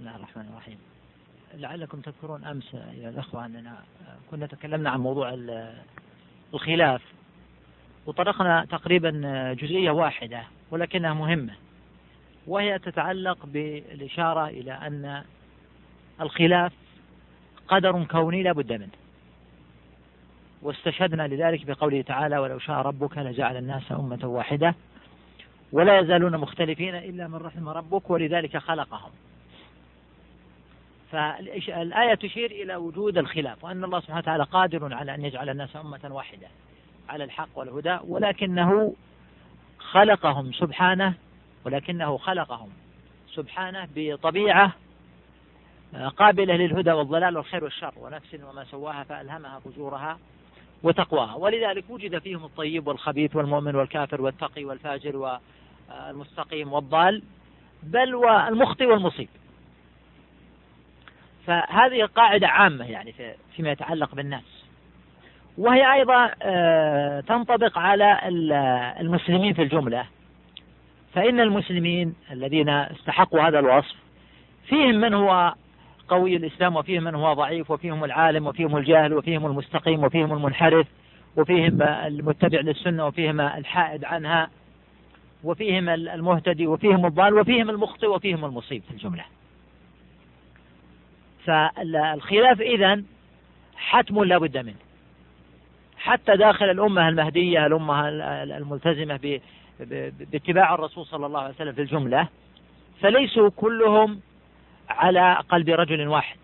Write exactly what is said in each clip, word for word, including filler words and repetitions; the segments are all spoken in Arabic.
الله الرحمن الرحيم. لعلكم تذكرون أمس يا الأخوة أننا كنا تكلمنا عن موضوع الخلاف، وطرقنا تقريبا جزئية واحدة ولكنها مهمة، وهي تتعلق بالإشارة إلى أن الخلاف قدر كوني لا بد منه، واستشهدنا لذلك بقوله تعالى: ولو شاء ربك لجعل الناس أمة واحدة ولا يزالون مختلفين إلا من رحم ربك ولذلك خلقهم. فالآية تشير إلى وجود الخلاف، وأن الله سبحانه وتعالى قادر على أن يجعل الناس أمة واحدة على الحق والهدى، ولكنه خلقهم سبحانه ولكنه خلقهم سبحانه بطبيعة قابلة للهدى والضلال والخير والشر، ونفس وما سواها فألهمها فجورها وتقواها، ولذلك وجد فيهم الطيب والخبيث والمؤمن والكافر والتقي والفاجر والمستقيم والضال، بل والمخطئ والمصيب. فهذه قاعدة عامة يعني فيما يتعلق بالناس، وهي أيضا تنطبق على المسلمين في الجملة. فإن المسلمين الذين استحقوا هذا الوصف فيهم من هو قوي الإسلام، وفيهم من هو ضعيف، وفيهم العالم، وفيهم الجاهل، وفيهم المستقيم، وفيهم المنحرف، وفيهم المتبع للسنة، وفيهم الحائد عنها، وفيهم المهتدي، وفيهم الضال، وفيهم المخطئ، وفيهم المصيب في الجملة. فالخلاف إذن حتم لا بد منه، حتى داخل الأمة المهدية، الأمة الملتزمة باتباع الرسول صلى الله عليه وسلم في الجملة، فليسوا كلهم على قلب رجل واحد.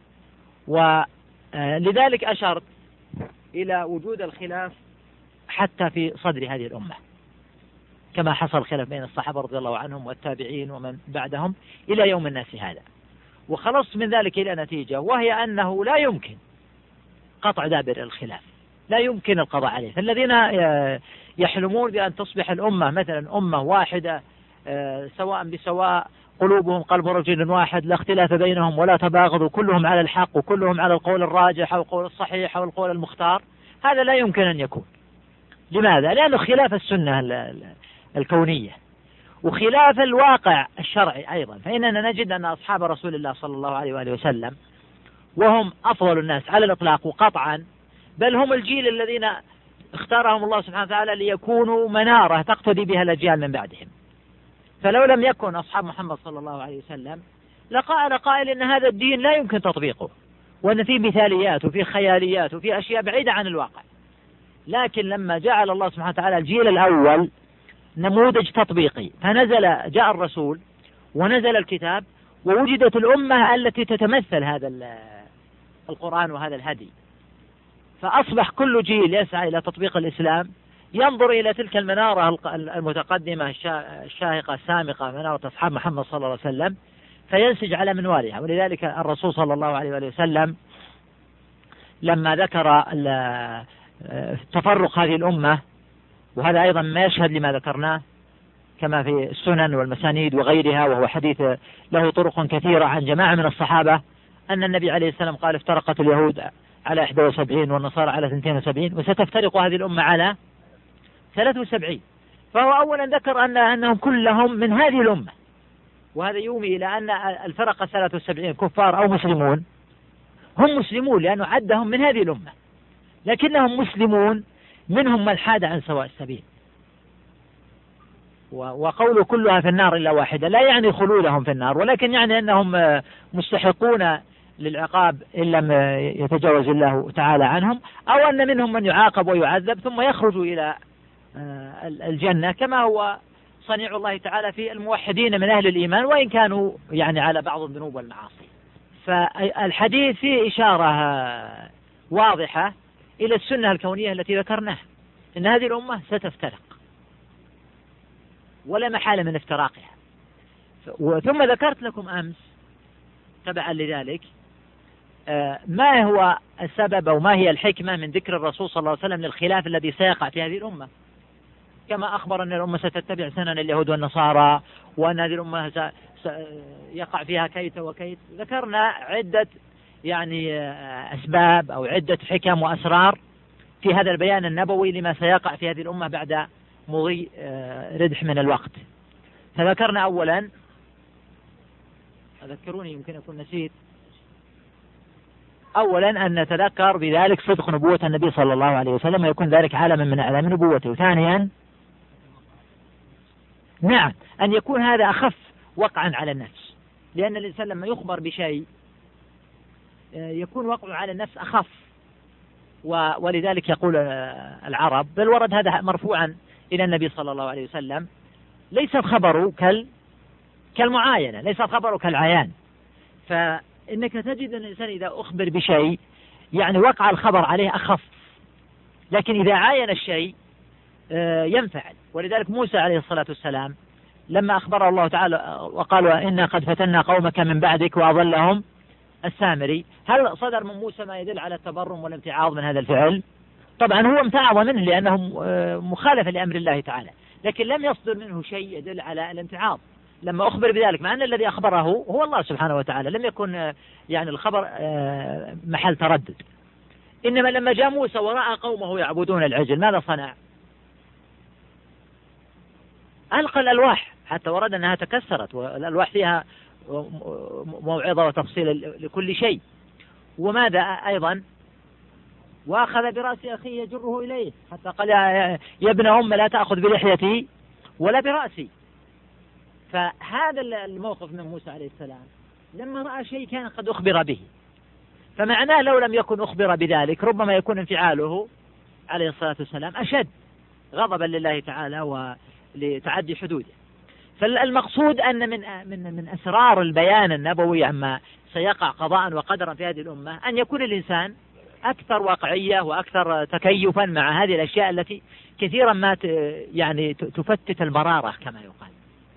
ولذلك أشرت إلى وجود الخلاف حتى في صدر هذه الأمة، كما حصل خلاف بين الصحابة رضي الله عنهم والتابعين ومن بعدهم إلى يوم الناس هذا. وخلصت من ذلك إلى نتيجة، وهي أنه لا يمكن قطع دابر الخلاف، لا يمكن القضاء عليه. فالذين يحلمون بأن تصبح الأمة مثلا أمة واحدة سواء بسواء، قلوبهم قلب رجل واحد، لا اختلاف بينهم ولا تباغض، وكلهم على الحق، وكلهم على القول الراجح أو القول الصحيح أو القول المختار، هذا لا يمكن أن يكون. لماذا؟ لأنه خلاف السنة الكونية وخلاف الواقع الشرعي أيضا. فإننا نجد أن أصحاب رسول الله صلى الله عليه وآله وسلم، وهم أفضل الناس على الإطلاق وقطعا، بل هم الجيل الذين اختارهم الله سبحانه وتعالى ليكونوا منارة تقتدي بها الأجيال من بعدهم. فلو لم يكن أصحاب محمد صلى الله عليه وسلم لقال قائل إن هذا الدين لا يمكن تطبيقه، وأن فيه مثاليات وفيه خياليات وفيه أشياء بعيدة عن الواقع. لكن لما جعل الله سبحانه وتعالى الجيل الأول نموذج تطبيقي، فنزل جاء الرسول ونزل الكتاب، ووجدت الأمة التي تتمثل هذا القرآن وهذا الهدي، فأصبح كل جيل يسعى إلى تطبيق الإسلام ينظر إلى تلك المنارة المتقدمة الشاهقة السامقة، منارة أصحاب محمد صلى الله عليه وسلم، فينسج على منوالها. ولذلك الرسول صلى الله عليه وسلم لما ذكر تفرق هذه الأمة، وهذا أيضا ما يشهد لما ذكرناه كما في السنن والمسانيد وغيرها، وهو حديث له طرق كثيرة عن جماعة من الصحابة، أن النبي عليه السلام قال: افترقت اليهود على إحدى وسبعين والنصارى على اثنتين وسبعين وستفترق هذه الأمة على ثلاث وسبعين. فهو أولا ذكر أن أنهم كلهم من هذه الأمة، وهذا يومي إلى أن الفرق ثلاث وسبعين كفار أو مسلمون، هم مسلمون لأنه عدهم من هذه الأمة، لكنهم مسلمون منهم من حاد عن سواء السبيل. وقوله كلها في النار إلا واحدة لا يعني خلودهم في النار، ولكن يعني أنهم مستحقون للعقاب إن لم يتجاوز الله تعالى عنهم، أو أن منهم من يعاقب ويعذب ثم يخرج إلى الجنة، كما هو صنيع الله تعالى في الموحدين من أهل الإيمان، وإن كانوا يعني على بعض الذنوب والمعاصي. فالحديث فيه إشارة واضحة إلى السنة الكونية التي ذكرناها، إن هذه الأمة ستفترق ولا محالة من افتراقها. ثم ذكرت لكم أمس تبعا لذلك ما هو السبب أو ما هي الحكمة من ذكر الرسول صلى الله عليه وسلم للخلاف الذي سيقع في هذه الأمة، كما أخبر أن الأمة ستتبع سنن اليهود والنصارى، وأن هذه الأمة يقع فيها كيت وكيت. ذكرنا عدة يعني أسباب أو عدة حكم وأسرار في هذا البيان النبوي لما سيقع في هذه الأمة بعد مضي ردح من الوقت. فذكرنا أولا أذكروني يمكن أكون نسيت. أولا أن نتذكر بذلك صدق نبوة النبي صلى الله عليه وسلم ويكون ذلك علما من أعلام نبوته. ثانيا نعم أن يكون هذا أخف وقعا على النفس، لأن الإنسان لما يخبر بشيء يكون وقعه على النفس أخف، ولذلك يقول العرب بل ورد هذا مرفوعا إلى النبي صلى الله عليه وسلم: ليس الخبر كال كالمعاينة، ليس الخبر كالعيان. فإنك تجد أن الإنسان إذا أخبر بشيء يعني وقع الخبر عليه أخف، لكن إذا عاين الشيء ينفعل. ولذلك موسى عليه الصلاة والسلام لما أخبره الله تعالى وقالوا إنا قد فتنا قومك من بعدك وأضلهم السامري، هل صدر من موسى ما يدل على التبرم والامتعاض من هذا الفعل؟ طبعا هو امتعض منه لأنه مخالف لأمر الله تعالى، لكن لم يصدر منه شيء يدل على الامتعاض لما أخبر بذلك، مع أن الذي أخبره هو الله سبحانه وتعالى، لم يكن يعني الخبر محل تردد. إنما لما جاء موسى ورأى قومه يعبدون العجل ماذا صنع؟ ألقى الألواح، حتى ورد أنها تكسرت، والألواح فيها موعظة وتفصيل لكل شيء. وماذا أيضا؟ وأخذ برأس أخيه يجره إليه حتى قال يا ابن أم لا تأخذ بلحيتي ولا برأسي. فهذا الموقف من موسى عليه السلام لما رأى شيء كان قد أخبر به، فمعناه لو لم يكن أخبر بذلك ربما يكون انفعاله عليه الصلاة والسلام أشد غضبا لله تعالى ولتعدي حدوده. فالمقصود أن من من من أسرار البيان النبوي عما سيقع قضاء وقدرا في هذه الأمة أن يكون الإنسان أكثر واقعية وأكثر تكيفا مع هذه الأشياء التي كثيرا ما يعني تفتت البرارة كما يقال.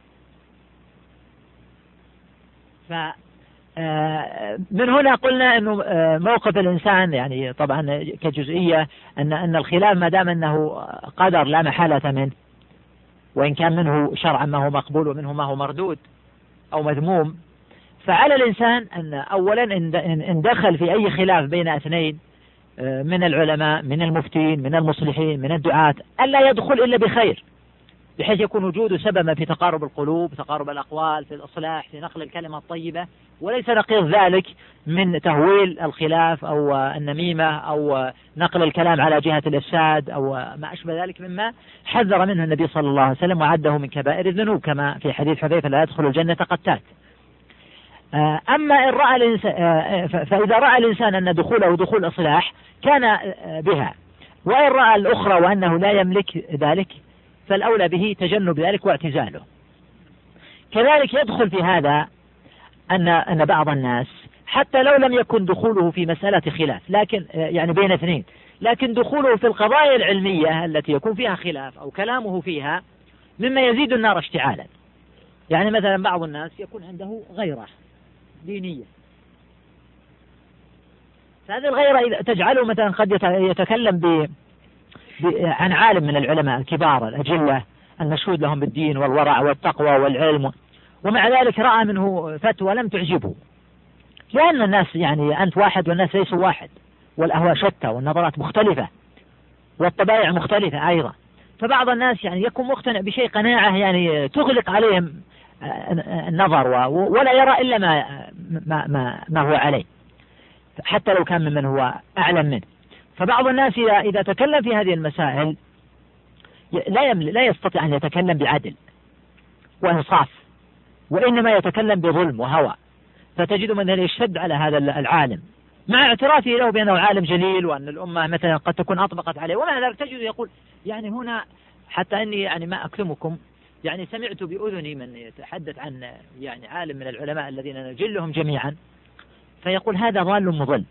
فمن هنا قلنا أنه موقف الإنسان يعني طبعا كجزئية أن أن الخلاف ما دام أنه قدر لا محالة منه، وإن كان منه شرعا ما هو مقبول ومنه ما هو مردود أو مذموم، فعلى الإنسان أن أولا إن دخل في أي خلاف بين اثنين من العلماء من المفتين من المصلحين من الدعاة ألا يدخل إلا بخير، بحيث يكون وجوده سببا في تقارب القلوب، تقارب الأقوال، في الإصلاح، في نقل الكلمة الطيبة، وليس نقيض ذلك من تهويل الخلاف أو النميمة أو نقل الكلام على جهة الإفساد أو ما أشبه ذلك مما حذر منه النبي صلى الله عليه وسلم وعده من كبائر الذنوب كما في حديث حذيفة لا يدخل الجنة قتات. أما إن رأى الإنسان فإذا رأى الإنسان أن دخوله دخول إصلاح كان بها، وإن رأى الأخرى وأنه لا يملك ذلك فالأولى به تجنب ذلك واعتزاله. كذلك يدخل في هذا أن أن بعض الناس حتى لو لم يكن دخوله في مسألة خلاف لكن يعني بين اثنين، لكن دخوله في القضايا العلمية التي يكون فيها خلاف أو كلامه فيها مما يزيد النار اشتعالا. يعني مثلا بعض الناس يكون عنده غيرة دينية، فهذه الغيرة إذا تجعله مثلا قد يتكلم ب عن عالم من العلماء الكبار الأجلة المشهود لهم بالدين والورع والتقوى والعلم، ومع ذلك رأى منه فتوى لم تعجبه، لأن الناس يعني أنت واحد والناس ليسوا واحد، والأهواء شتى والنظرات مختلفة والطبائع مختلفة أيضا. فبعض الناس يعني يكون مقتنع بشيء قناعة يعني تغلق عليهم النظر ولا يرى إلا ما ما ما, ما هو عليه حتى لو كان ممن هو أعلم منه. فبعض الناس إذا إذا تكلم في هذه المسائل لا لا يستطيع أن يتكلم بعدل وإنصاف، وإنما يتكلم بظلم وهوى، فتجد من يشتد على هذا العالم مع اعترافه له بأنه عالم جليل وأن الأمة مثلا قد تكون أطبقت عليه، ومع ذلك تجد يقول يعني هنا حتى أني يعني ما أكتمكم يعني سمعت بأذني من يتحدث عن يعني عالم من العلماء الذين نجلهم جميعا فيقول هذا ضال مضل،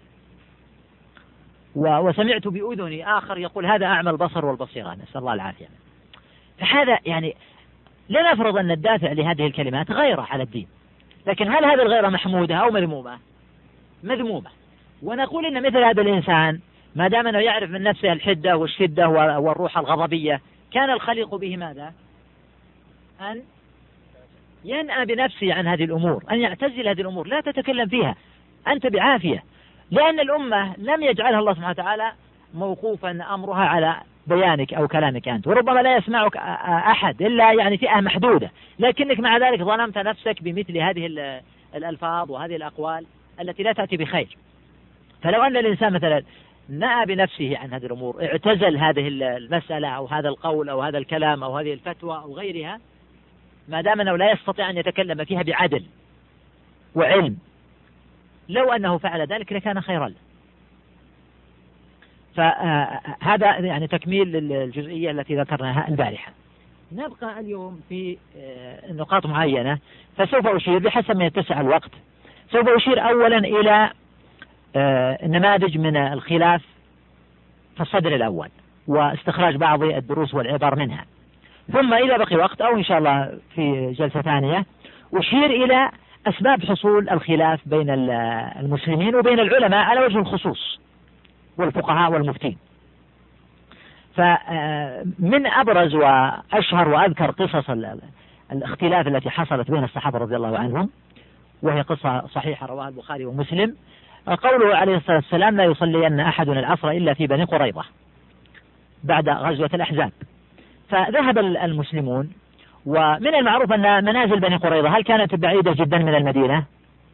وسمعت بأذني آخر يقول هذا أعمى البصر والبصيرة، نسأل الله العافية. فهذا يعني لا نفرض أن الدافع لهذه الكلمات غيرة على الدين، لكن هل هذه الغيرة محمودة أو مذمومة؟ مذمومة. ونقول إن مثل هذا الإنسان ما دام أنه يعرف من نفسه الحدة والشدة والروح الغضبية كان الخليق به ماذا؟ أن ينأى بنفسه عن هذه الأمور، أن يعتزل هذه الأمور، لا تتكلم فيها أنت بعافية، لأن الأمة لم يجعلها الله سبحانه وتعالى موقوفا أمرها على بيانك أو كلامك أنت، وربما لا يسمعك أحد إلا يعني فئة محدودة، لكنك مع ذلك ظلمت نفسك بمثل هذه الألفاظ وهذه الأقوال التي لا تأتي بخير. فلو أن الإنسان مثلا نأى بنفسه عن هذه الأمور، اعتزل هذه المسألة أو هذا القول أو هذا الكلام أو هذه الفتوى أو غيرها، ما دام أنه لا يستطيع أن يتكلم فيها بعدل وعلم، لو أنه فعل ذلك لكان خيرا له. فهذا يعني تكميل للجزئية التي ذكرناها البارحة. نبقى اليوم في نقاط معينة، فسوف أشير بحسب ما يتسع الوقت. سوف أشير أولا إلى نماذج من الخلاف في الصدر الأول واستخراج بعض الدروس والعبر منها، ثم إذا بقي وقت أو إن شاء الله في جلسة ثانية أشير إلى أسباب حصول الخلاف بين المسلمين وبين العلماء على وجه الخصوص والفقهاء والمفتين. فمن أبرز وأشهر وأذكر قصص الاختلاف التي حصلت بين الصحابة رضي الله عنهم، وهي قصة صحيحة رواها البخاري ومسلم، قوله عليه الصلاة والسلام: لا يصلين أحد العصر إلا في بني قريظة بعد غزوة الأحزاب. فذهب المسلمون، ومن المعروف أن منازل بني قريظة هل كانت بعيدة جدا من المدينة؟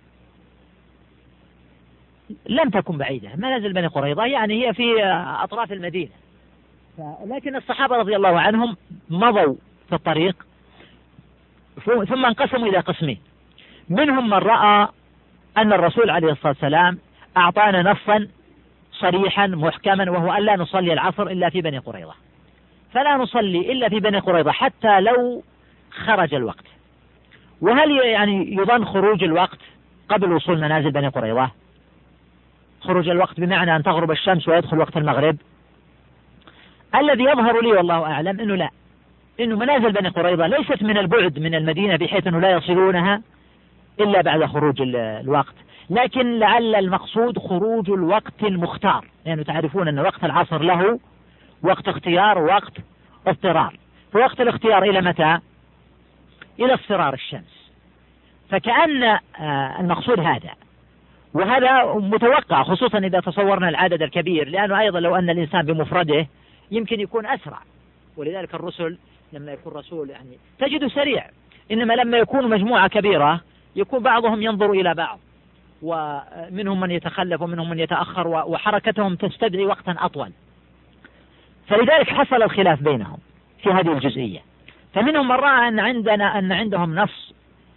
لم تكن بعيدة. منازل بني قريظة يعني هي في أطراف المدينة، لكن الصحابة رضي الله عنهم مضوا في الطريق ثم انقسموا إلى قسمين. منهم من رأى أن الرسول عليه الصلاة والسلام أعطانا نصا صريحا محكما، وهو أن لا نصلي العصر إلا في بني قريظة، فلا نصلي إلا في بني قريظة حتى لو خرج الوقت. وهل يعني يظن خروج الوقت قبل وصول منازل بني قريظة؟ خروج الوقت بمعنى أن تغرب الشمس ويدخل وقت المغرب؟ الذي يظهر لي والله أعلم أنه لا، أنه منازل بني قريظة ليست من البعد من المدينة بحيث أنه لا يصلونها إلا بعد خروج الوقت، لكن لعل المقصود خروج الوقت المختار، لأنه يعني تعرفون أن وقت العصر له وقت اختيار ووقت اضطرار. فوقت الاختيار إلى متى؟ إلى اصفرار الشمس. فكأن المقصود هذا، وهذا متوقع خصوصا إذا تصورنا العدد الكبير، لأنه أيضا لو أن الإنسان بمفرده يمكن يكون أسرع، ولذلك الرسل لما يكون رسول يعني تجده سريع، إنما لما يكون مجموعة كبيرة يكون بعضهم ينظر إلى بعض، ومنهم من يتخلف ومنهم من يتأخر، وحركتهم تستدعي وقتا أطول. فلذلك حصل الخلاف بينهم في هذه الجزئية. فمنهم من رأى أن عندنا أن عندهم نص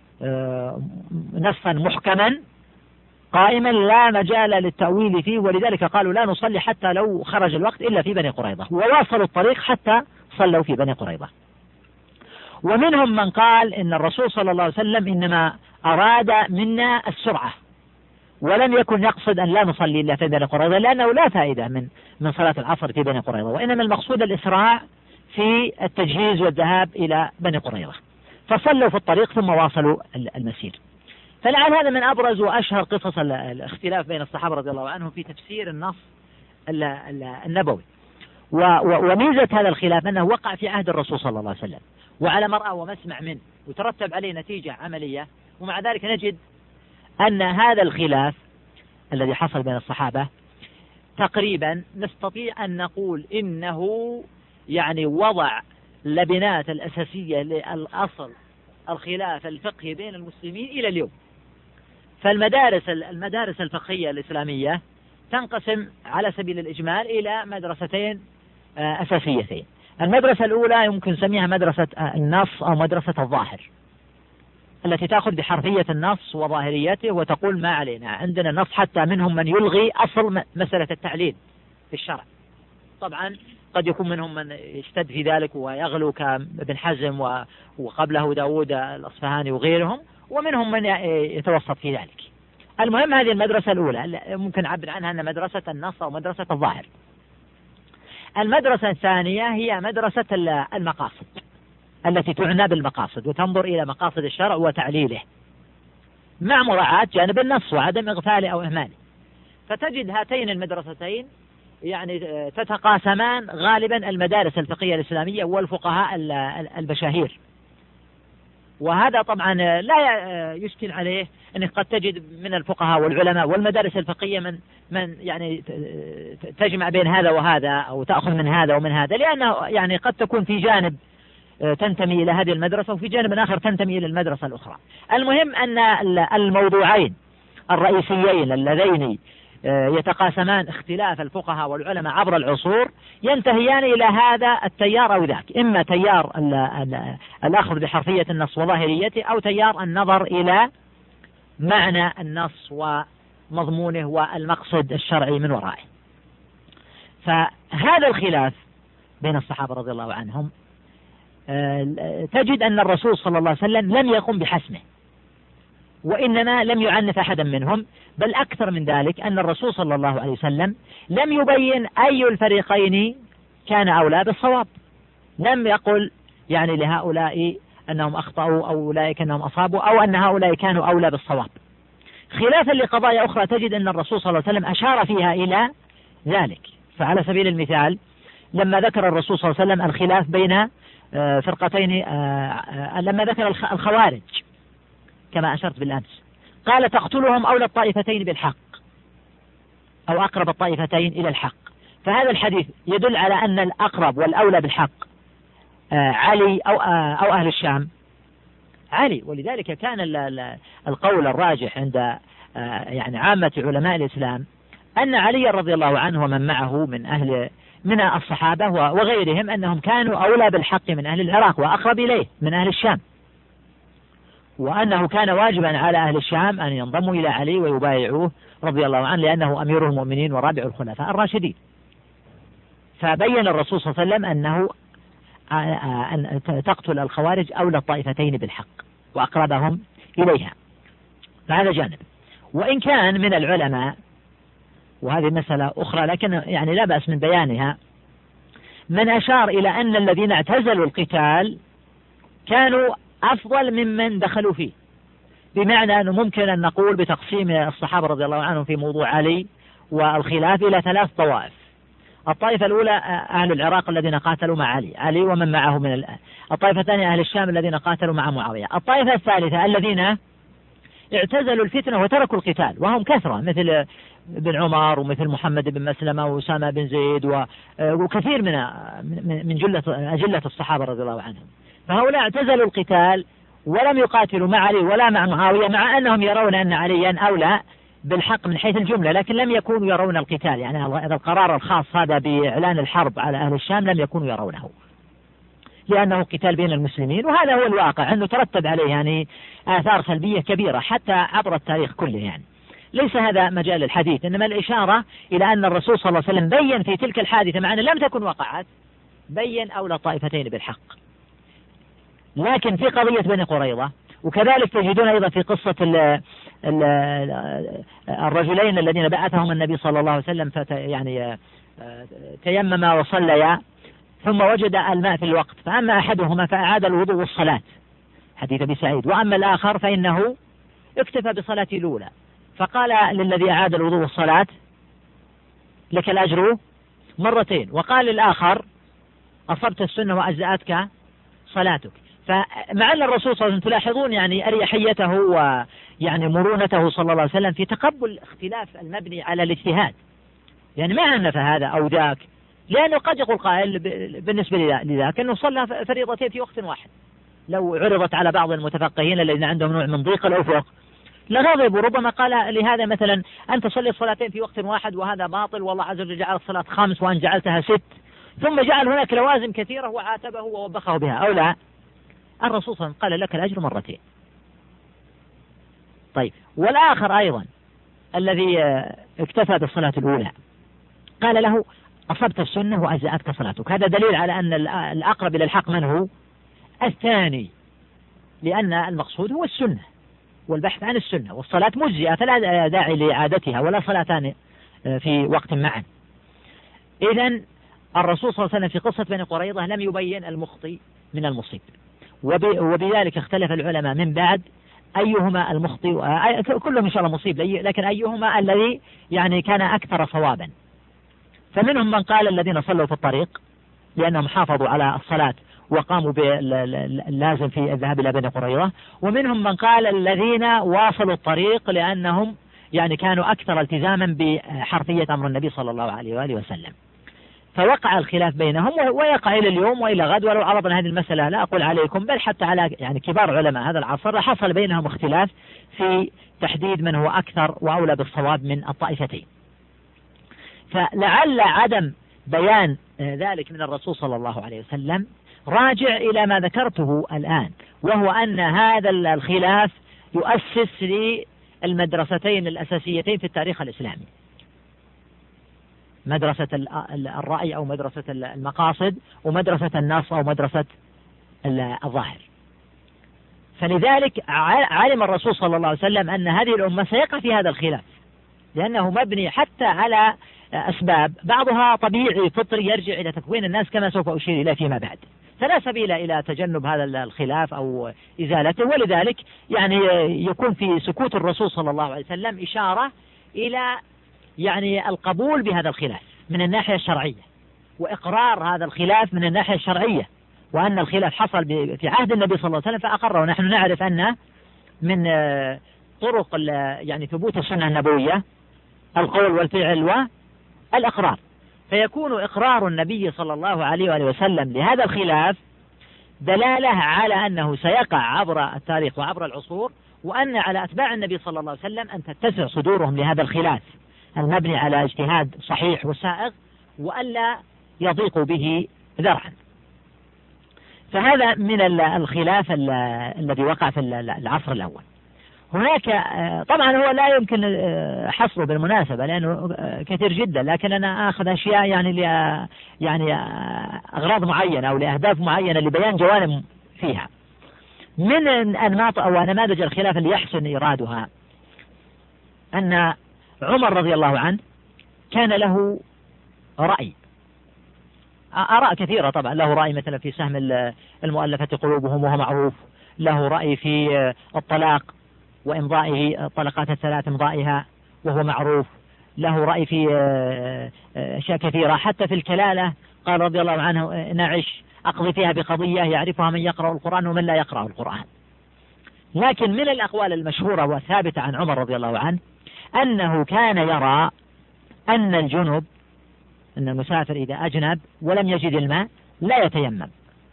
نصا محكما قائما لا مجال للتأويل فيه، ولذلك قالوا لا نصلي حتى لو خرج الوقت إلا في بني قريظة، وواصلوا الطريق حتى صلوا في بني قريظة. ومنهم من قال إن الرسول صلى الله عليه وسلم إنما أراد منا السرعة، ولم يكن يقصد أن لا نصلي إلا في بني قريظة، لأنه لا فائدة من من صلاة العصر في بني قريظة، وإنما المقصود الإسراع في التجهيز والذهاب إلى بني قريظة. فصلوا في الطريق ثم واصلوا المسير. فلعل هذا من أبرز وأشهر قصص الاختلاف بين الصحابة رضي الله عنهم في تفسير النص النبوي. وميزة هذا الخلاف أنه وقع في عهد الرسول صلى الله عليه وسلم، وعلى مرأى ومسمع منه، وترتب عليه نتيجة عملية. ومع ذلك نجد أن هذا الخلاف الذي حصل بين الصحابة تقريبا نستطيع أن نقول إنه يعني وضع لبنات الأساسية للأصل الخلاف الفقهي بين المسلمين إلى اليوم. فالمدارس المدارس الفقهية الإسلامية تنقسم على سبيل الإجمال إلى مدرستين أساسيتين. المدرسة الأولى يمكن نسميها مدرسة النص أو مدرسة الظاهر، التي تأخذ بحرفية النص وظاهريته وتقول ما علينا، عندنا النص، حتى منهم من يلغي أصل مسألة التعليل في الشرع. طبعا قد يكون منهم من يشتد في ذلك ويغلو كابن حزم وقبله داود الأصفهاني وغيرهم، ومنهم من يتوسط في ذلك. المهم هذه المدرسة الأولى ممكن نعبر عنها أن مدرسة النص أو مدرسة الظاهر. المدرسة الثانية هي مدرسة المقاصد، التي تعنى بالمقاصد وتنظر إلى مقاصد الشرع وتعليله مع مراعاة جانب النص وعدم إغفاله أو إهماله. فتجد هاتين المدرستين يعني تتقاسمان غالبا المدارس الفقهية الإسلامية والفقهاء البشاهير. وهذا طبعا لا يشكل عليه أنك قد تجد من الفقهاء والعلماء والمدارس الفقهية من من يعني تجمع بين هذا وهذا أو تأخذ من هذا ومن هذا، لأنه يعني قد تكون في جانب تنتمي إلى هذه المدرسة، وفي جانب آخر تنتمي إلى المدرسة الأخرى. المهم أن الموضوعين الرئيسيين اللذين يتقاسمان اختلاف الفقهاء والعلماء عبر العصور ينتهيان إلى هذا التيار أو ذاك، إما تيار الأخذ بحرفية النص وظاهريته، أو تيار النظر إلى معنى النص ومضمونه والمقصد الشرعي من ورائه. فهذا الخلاف بين الصحابة رضي الله عنهم تجد أن الرسول صلى الله عليه وسلم لم يقم بحسمه، وإنما لم يعنف أحدا منهم، بل أكثر من ذلك أن الرسول صلى الله عليه وسلم لم يبين أي الفريقين كان أولى بالصواب. لم يقل يعني لهؤلاء أنهم أخطأوا أو أولئك أنهم أصابوا، أو أن هؤلاء كانوا أولى بالصواب، خلافا لقضايا أخرى تجد أن الرسول صلى الله عليه وسلم أشار فيها إلى ذلك. فعلى سبيل المثال لما ذكر الرسول صلى الله عليه وسلم الخلاف بين فرقتين، لما ذكر الخوارج كما أشرت بالأمس، قال تقتلهم أولى الطائفتين بالحق، أو أقرب الطائفتين إلى الحق. فهذا الحديث يدل على أن الأقرب والأولى بالحق علي أو أو أهل الشام علي. ولذلك كان القول الراجح عند يعني عامة علماء الإسلام أن علي رضي الله عنه ومن معه من أهل من الصحابة وغيرهم أنهم كانوا أولى بالحق من أهل العراق وأقرب إليه من أهل الشام، وأنه كان واجبا على أهل الشام أن ينضموا إلى علي ويبايعوه رضي الله عنه، لأنه أمير المؤمنين ورابع الخلفاء الراشدين. فبين الرسول صلى الله عليه وسلم أنه أن تقتل الخوارج أولى الطائفتين بالحق وأقربهم إليها. فهذا جانب. وإن كان من العلماء، وهذه مسألة أخرى لكن يعني لا بأس من بيانها، من أشار إلى أن الذين اعتزلوا القتال كانوا أفضل ممن دخلوا فيه، بمعنى أنه ممكن أن نقول بتقسيم الصحابة رضي الله عنهم في موضوع علي والخلاف إلى ثلاث طوائف. الطائفة الأولى أهل العراق الذين قاتلوا مع علي علي ومن معه من الآن. الطائفة الثانية أهل الشام الذين قاتلوا مع معاوية. الطائفة الثالثة الذين اعتزلوا الفتنة وتركوا القتال، وهم كثرة، مثل بن عمر ومثل محمد بن مسلمة وأسامة بن زيد وكثير من من جلة أجلة الصحابة رضي الله عنهم. فهؤلاء اعتزلوا القتال ولم يقاتلوا مع علي ولا مع معاوية، مع أنهم يرون أن عليا أولى بالحق من حيث الجملة، لكن لم يكونوا يرون القتال. يعني هذا القرار الخاص هذا بإعلان الحرب على أهل الشام لم يكونوا يرونه، لأنه قتال بين المسلمين، وهذا هو الواقع أنه ترتب عليه يعني آثار سلبية كبيرة حتى عبر التاريخ كله. يعني ليس هذا مجال الحديث، إنما الإشارة إلى أن الرسول صلى الله عليه وسلم بين في تلك الحادثة مع أن لم تكن وقعت، بين أولى طائفتين بالحق. لكن في قضية بني قريظة، وكذلك تجدون أيضا في قصة ال ال الرجلين الذين بعثهم النبي صلى الله عليه وسلم فت يعني تيمما وصليا ثم وجد الماء في الوقت، فأما أحدهما فأعاد الوضوء والصلاة، حديث أبي سعيد، وأما الآخر فإنه اكتفى بصلاة الأولى، فقال للذي أعاد الوضوء والصلاة لك الأجر مرتين، وقال للآخر أصبت السنة وأجزأتك صلاتك. فمع أن الرسول صلى الله عليه وسلم تلاحظون يعني أريحيته ويعني مرونته صلى الله عليه وسلم في تقبل اختلاف المبني على الاجتهاد، يعني ما أنف هذا أو ذاك، لأنه قد يقول قائل بالنسبة لذاك أنه صلى فريضتين في وقت واحد، لو عرضت على بعض المتفقهين الذين عندهم نوع من ضيق الأفق لغضب، وربما قال لهذا مثلا أنت تصلي صلاتين في وقت واحد وهذا باطل، والله عز وجل جعل الصلاة خمس وأن جعلتها ست، ثم جعل هناك لوازم كثيرة وعاتبه ووبخه بها، أو لا؟ الرسول صلى الله عليه وسلم قال لك الأجر مرتين. طيب، والآخر أيضا الذي اكتفى بالصلاة الأولى قال له أصبت السنة وأجزأتك صلاتك. هذا دليل على أن الأقرب إلى الحق من هو؟ الثاني، لأن المقصود هو السنة والبحث عن السنة، والصلاة مجزئة فلا داعي لإعادتها ولا صلاتان في وقت معا. إذن الرسول صلى الله عليه وسلم في قصة بني قريظة لم يبين المخطئ من المصيب، وبذلك اختلف العلماء من بعد أيهما المخطئ، كلهم إن شاء الله مصيب، لكن أيهما الذي يعني كان أكثر صوابا. فمنهم من قال الذين صلوا في الطريق لأنهم حافظوا على الصلاة وقاموا باللازم في الذهاب إلى بني قريظة، ومنهم من قال الذين واصلوا الطريق لأنهم يعني كانوا أكثر التزاما بحرفية أمر النبي صلى الله عليه وآله وسلم. فوقع الخلاف بينهم ويقع إلى اليوم وإلى غد. ولو عرضنا هذه المسألة لا أقول عليكم بل حتى على يعني كبار علماء هذا العصر حصل بينهم اختلاف في تحديد من هو أكثر وأولى بالصواب من الطائفتين. فلعل عدم بيان ذلك من الرسول صلى الله عليه وسلم راجع إلى ما ذكرته الآن، وهو أن هذا الخلاف يؤسس للمدرستين الأساسيتين في التاريخ الإسلامي، مدرسة الرأي أو مدرسة المقاصد، ومدرسة النص أو مدرسة الظاهر. فلذلك علم الرسول صلى الله عليه وسلم أن هذه الأمة سيقع في هذا الخلاف، لأنه مبني حتى على أسباب بعضها طبيعي فطري يرجع إلى تكوين الناس كما سوف أشير إليه فيما بعد، فلا سبيل إلى تجنب هذا الخلاف أو إزالته. ولذلك يعني يكون في سكوت الرسول صلى الله عليه وسلم إشارة إلى يعني القبول بهذا الخلاف من الناحية الشرعية، وإقرار هذا الخلاف من الناحية الشرعية، وأن الخلاف حصل في عهد النبي صلى الله عليه وسلم فأقره. ونحن نعرف أن من طرق يعني ثبوت السنة النبوية القول والفعل والإقرار، فيكون إقرار النبي صلى الله عليه وآله وسلم لهذا الخلاف دلالة على أنه سيقع عبر التاريخ وعبر العصور، وأن على أتباع النبي صلى الله عليه وسلم أن تتسع صدورهم لهذا الخلاف المبني على اجتهاد صحيح وسائغ، وألا يضيقوا به ذرعا. فهذا من الخلاف الذي وقع في العصر الأول. هناك طبعا هو لا يمكن حصره بالمناسبة لأنه كثير جدا، لكن أنا أخذ أشياء يعني ل يعني أغراض معينة أو لأهداف معينة لبيان جوانب فيها. من أنماط أو نماذج الخلاف اللي يحسن إيرادها أن عمر رضي الله عنه كان له رأي، آراء كثيرة طبعا، له رأي مثلا في سهم المؤلفة قلوبهم وهو معروف، له رأي في الطلاق وإمضائه الطلقات الثلاث إمضائها وهو معروف، له رأي في أشياء كثيرة، حتى في الكلالة قال رضي الله عنه نعش أقضي فيها بقضية يعرفها من يقرأ القرآن ومن لا يقرأ القرآن. لكن من الأقوال المشهورة وثابتة عن عمر رضي الله عنه أنه كان يرى أن الجنب أن المسافر إذا أجنب ولم يجد الماء لا يتيمم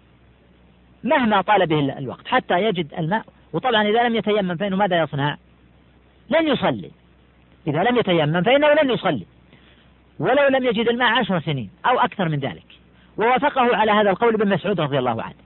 مهما طال به الوقت حتى يجد الماء، وطبعا إذا لم يتيمم فإنه ماذا يصنع؟ لن يصلي. إذا لم يتيمم فإنه لن يصلي ولو لم يجد الماء عشر سنين أو أكثر من ذلك. ووافقه على هذا القول ابن مسعود رضي الله عنه،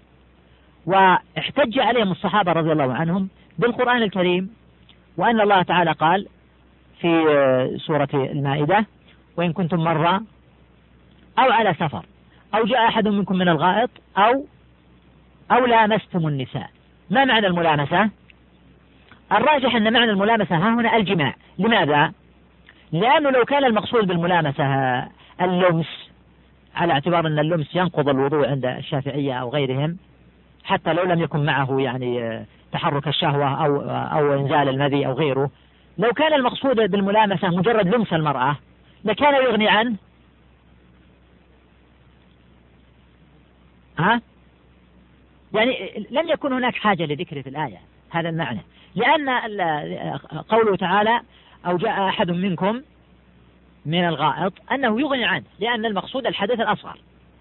واحتج عليهم الصحابة رضي الله عنهم بالقرآن الكريم، وأن الله تعالى قال في سورة المائدة وإن كنتم مرة أو على سفر أو جاء أحد منكم من الغائط أو أو لامستم النساء. ما معنى الملامسة؟ الراجح أن معنى الملامسة ها هنا الجماع. لماذا؟ لأنه لو كان المقصود بالملامسة اللمس على اعتبار أن اللمس ينقض الوضوء عند الشافعية أو غيرهم حتى لو لم يكن معه يعني تحرك الشهوة أو أو إنزال المذي أو غيره، لو كان المقصود بالملامسة مجرد لمس المرأة لكان يغني عنه ها؟ يعني لم يكن هناك حاجة لذكر في الآية هذا المعنى، لأن قوله تعالى أو جاء أحد منكم من الغائط أنه يغني عنه، لأن المقصود الحدث الأصغر.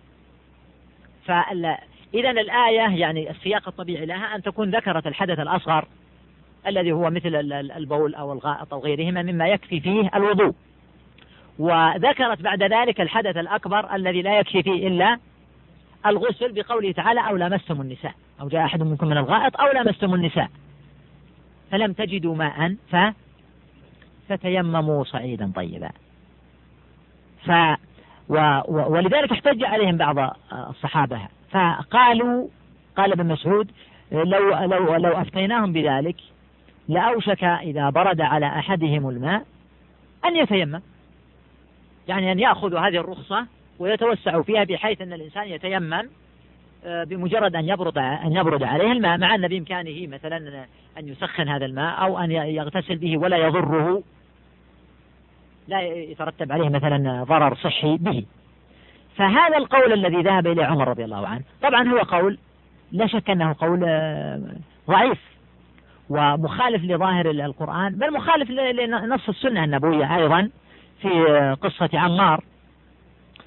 فإذا الآية يعني السياق الطبيعي لها أن تكون ذكرت الحدث الأصغر الذي هو مثل البول أو الغائط أو غيرهما مما يكفي فيه الوضوء، وذكرت بعد ذلك الحدث الأكبر الذي لا يكفي فيه إلا الغسل بقوله تعالى أو لامستم النساء أو جاء أحد منكم من الغائط أو لامستم النساء فلم تجدوا ماء ف... فتيمموا صعيدا طيبا. ف... و... و... ولذلك احتج عليهم بعض الصحابة فقالوا قال ابن مسعود لو, لو... لو أفتيناهم بذلك لأوشك إذا برد على أحدهم الماء أن يتيمم، يعني أن يأخذوا هذه الرخصة ويتوسعوا فيها بحيث أن الإنسان يتيمم بمجرد أن يبرد أن يبرد عليه الماء، مع أن بإمكانه مثلا أن يسخن هذا الماء أو أن يغتسل به ولا يضره، لا يترتب عليه مثلا ضرر صحي به. فهذا القول الذي ذهب إليه عمر رضي الله عنه طبعا هو قول لا شك أنه قول ضعيف ومخالف لظاهر القرآن، بل مخالف لنص السنة النبوية أيضا في قصة عمار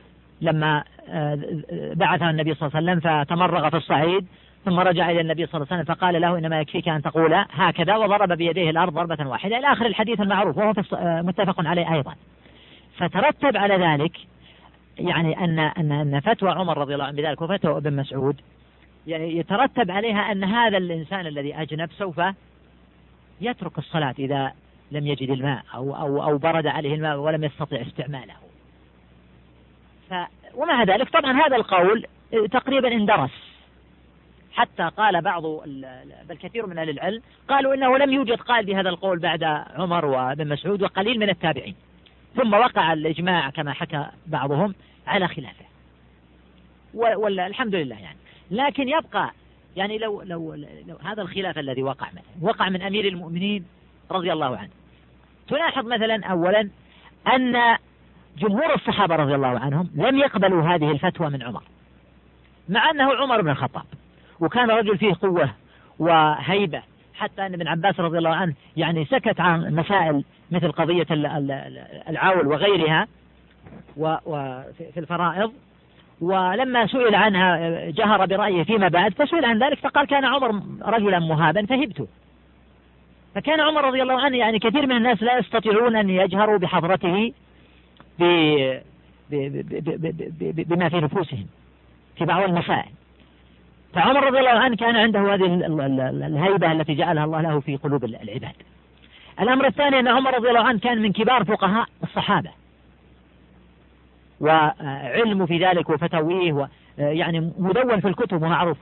لما بعثه النبي صلى الله عليه وسلم فتمرغ في الصعيد، ثم رجع إلى النبي صلى الله عليه وسلم فقال له إنما يكفيك أن تقول هكذا، وضرب بيديه الأرض ضربة واحدة إلى آخر الحديث المعروف، وهو متفق عليه أيضا. فترتب على ذلك يعني أن أن أن فتوى عمر رضي الله عنه بذلك وفتوى ابن مسعود يعني يترتب عليها أن هذا الإنسان الذي أجنب سوف يترك الصلاة إذا لم يجد الماء أو أو أو برد عليه الماء ولم يستطع استعماله. ف ومع ذلك طبعا هذا القول تقريبا اندرس، حتى قال بعض بل كثير من أهل العلم قالوا إنه لم يوجد قائل بهذا القول بعد عمر وابن مسعود وقليل من التابعين، ثم وقع الإجماع كما حكى بعضهم على خلافه، والحمد لله يعني. لكن يبقى يعني لو, لو, لو هذا الخلاف الذي وقع مثلا وقع من أمير المؤمنين رضي الله عنه، تلاحظ مثلا أولا أن جمهور الصحابة رضي الله عنهم لم يقبلوا هذه الفتوى من عمر، مع أنه عمر بن الخطاب وكان رجل فيه قوة وهيبة، حتى أن ابن عباس رضي الله عنه يعني سكت عن مسائل مثل قضية العول وغيرها وفي الفرائض، ولما سئل عنها جهر برأيه فيما بعد، فسئل عن ذلك فقال كان عمر رجلا مهابا فهبته. فكان عمر رضي الله عنه يعني كثير من الناس لا يستطيعون أن يجهروا بحضرته بما في نفوسهم في بعض المسائل. فعمر رضي الله عنه كان عنده هذه الهيبة التي جعلها الله له في قلوب العباد. الأمر الثاني أن عمر رضي الله عنه كان من كبار فقهاء الصحابة، وعلم في ذلك وفتاويه يعني مدون في الكتب ومعروف.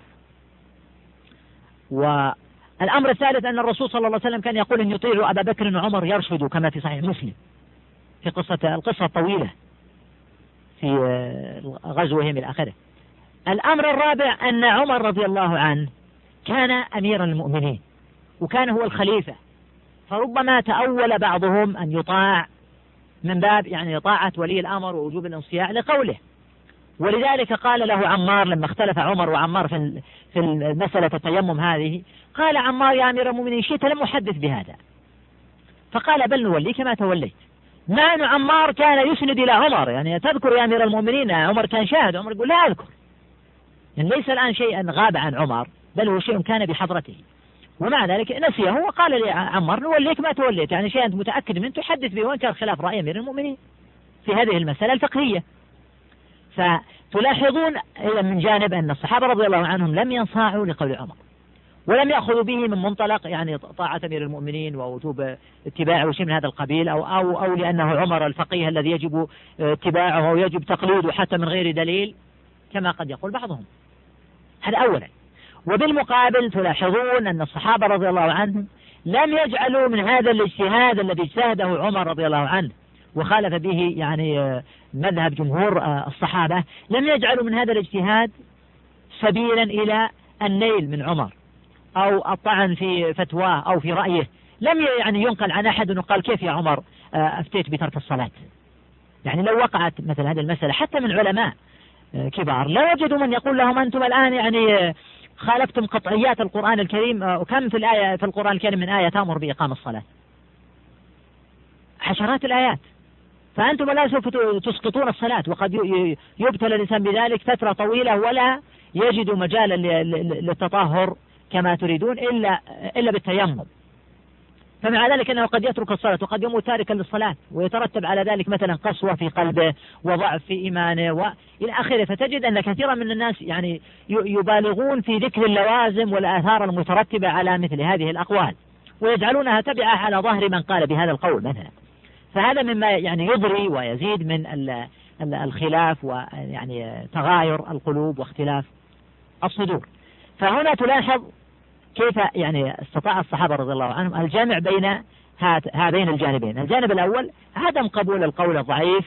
والأمر الثالث أن الرسول صلى الله عليه وسلم كان يقول إن يطيع أبا بكر وعمر يرشدوا، كما في صحيح مسلم في قصة القصة الطويلة في غزوهم إلى آخره. الأمر الرابع أن عمر رضي الله عنه كان أمير المؤمنين وكان هو الخليفة، فربما تأول بعضهم أن يطاع من باب يعني طاعة ولي الأمر ووجوب الانصياع لقوله. ولذلك قال له عمار لما اختلف عمر وعمار في في المسألة التيمم هذه، قال عمار يا أمير المؤمنين شئت لم أحدث بهذا، فقال بل نوليك ما توليت. مع أن عمار كان يسند إلى عمر، يعني تذكر يا أمير المؤمنين، عمر كان شاهد، عمر يقول لا أذكر، يعني ليس الآن شيئا غاب عن عمر بل هو شيء كان بحضرته، ومع ذلك نسيه وقال لي عمر نوليك ما توليت، يعني شيء أنت متأكد منه تحدث به وإن كان خلاف رأي أمير المؤمنين في هذه المسألة الفقهية. فتلاحظون إذا من جانب أن الصحابة رضي الله عنهم لم ينصاعوا لقول عمر ولم يأخذوا به من منطلق يعني طاعة أمير المؤمنين ووجوب اتباعه وشيء من هذا القبيل، أو, أو, أو لأنه عمر الفقيه الذي يجب اتباعه أو يجب تقليده حتى من غير دليل كما قد يقول بعضهم. هذا أولا. وبالمقابل تلاحظون أن الصحابة رضي الله عنهم لم يجعلوا من هذا الاجتهاد الذي اجتهده عمر رضي الله عنه وخالف به يعني مذهب جمهور الصحابة، لم يجعلوا من هذا الاجتهاد سبيلا إلى النيل من عمر أو الطعن في فتواه أو في رأيه. لم يعني ينقل عن أحد وقال كيف يا عمر أفتيت بترك الصلاة. يعني لو وقعت مثل هذه المسألة حتى من علماء كبار لا يوجد من يقول لهم أنتم الآن يعني خالفتم قطعيات القرآن الكريم، وكم في الآية في القرآن الكريم من آية تأمر بإقام الصلاة، عشرات الآيات، فأنتم لا سوف تسقطون الصلاة، وقد يبتلى الإنسان بذلك فترة طويلة ولا يجد مجالا للتطهر كما تريدون إلا إلا بالتيمم. فمع ذلك أنه قد يترك الصلاة وقد يموت تاركا للصلاة ويترتب على ذلك مثلا قسوة في قلبه وضعف في إيمانه وإلى آخره. فتجد أن كثيرا من الناس يعني يبالغون في ذكر اللوازم والآثار المترتبة على مثل هذه الأقوال ويجعلونها تبعة على ظهر من قال بهذا القول مثلا. فهذا مما يعني يضري ويزيد من الخلاف ويعني تغاير القلوب واختلاف الصدور. فهنا تلاحظ كيف يعني استطاع الصحابة رضي الله عنهم الجمع بين هذين الجانبين. الجانب الأول عدم قبول القول الضعيف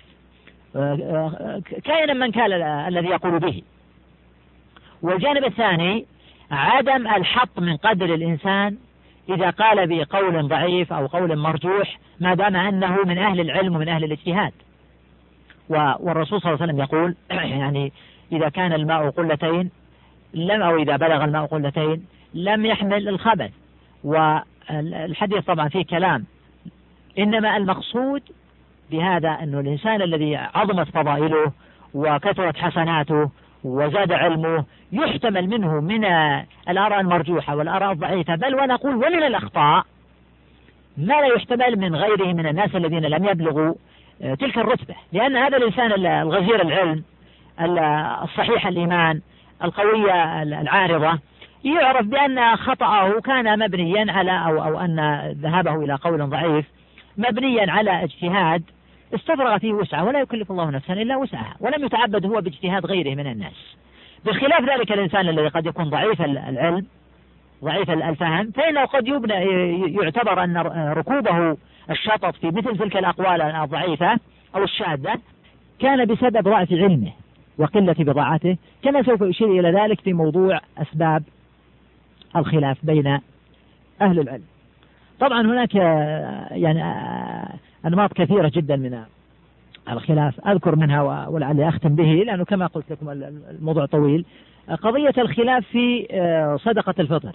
كائنا من كان الذي يقول به، والجانب الثاني عدم الحط من قدر الإنسان إذا قال بقول ضعيف أو قول مرجوح ما دام أنه من أهل العلم ومن أهل الاجتهاد. والرسول صلى الله عليه وسلم يقول يعني إذا كان الماء قلتين لم أو إذا بلغ الماء قلتين لم يحمل الخبث. والحديث طبعا فيه كلام، إنما المقصود بهذا أنه الإنسان الذي عظمت فضائله وكثرت حسناته وزاد علمه يحتمل منه من الآراء المرجوحة والآراء الضعيفة، بل ونقول ومن الأخطاء ما لا يحتمل من غيره من الناس الذين لم يبلغوا تلك الرتبة، لأن هذا الإنسان الغزير العلم الصحيح الإيمان القوية العارضة يعرف بأن خطأه كان مبنيا على أو, أو أن ذهابه إلى قول ضعيف مبنيا على اجتهاد استفرغ فيه وسعه، ولا يكلف الله نفسا إلا وسعها، ولم يتعبد هو باجتهاد غيره من الناس. بخلاف ذلك الإنسان الذي قد يكون ضعيف العلم ضعيف الفهم، فإنه قد يبنى يعتبر أن ركوبه الشطط في مثل تلك الأقوال الضعيفة أو الشاذة كان بسبب ضعف علمه وقلة بضاعته، كما سوف يشير إلى ذلك في موضوع أسباب الخلاف بين أهل العلم. طبعا هناك يعني أنماط كثيرة جدا من الخلاف أذكر منها ولعلي أختم به، لأنه كما قلت لكم الموضوع طويل. قضية الخلاف في صدقة الفطر،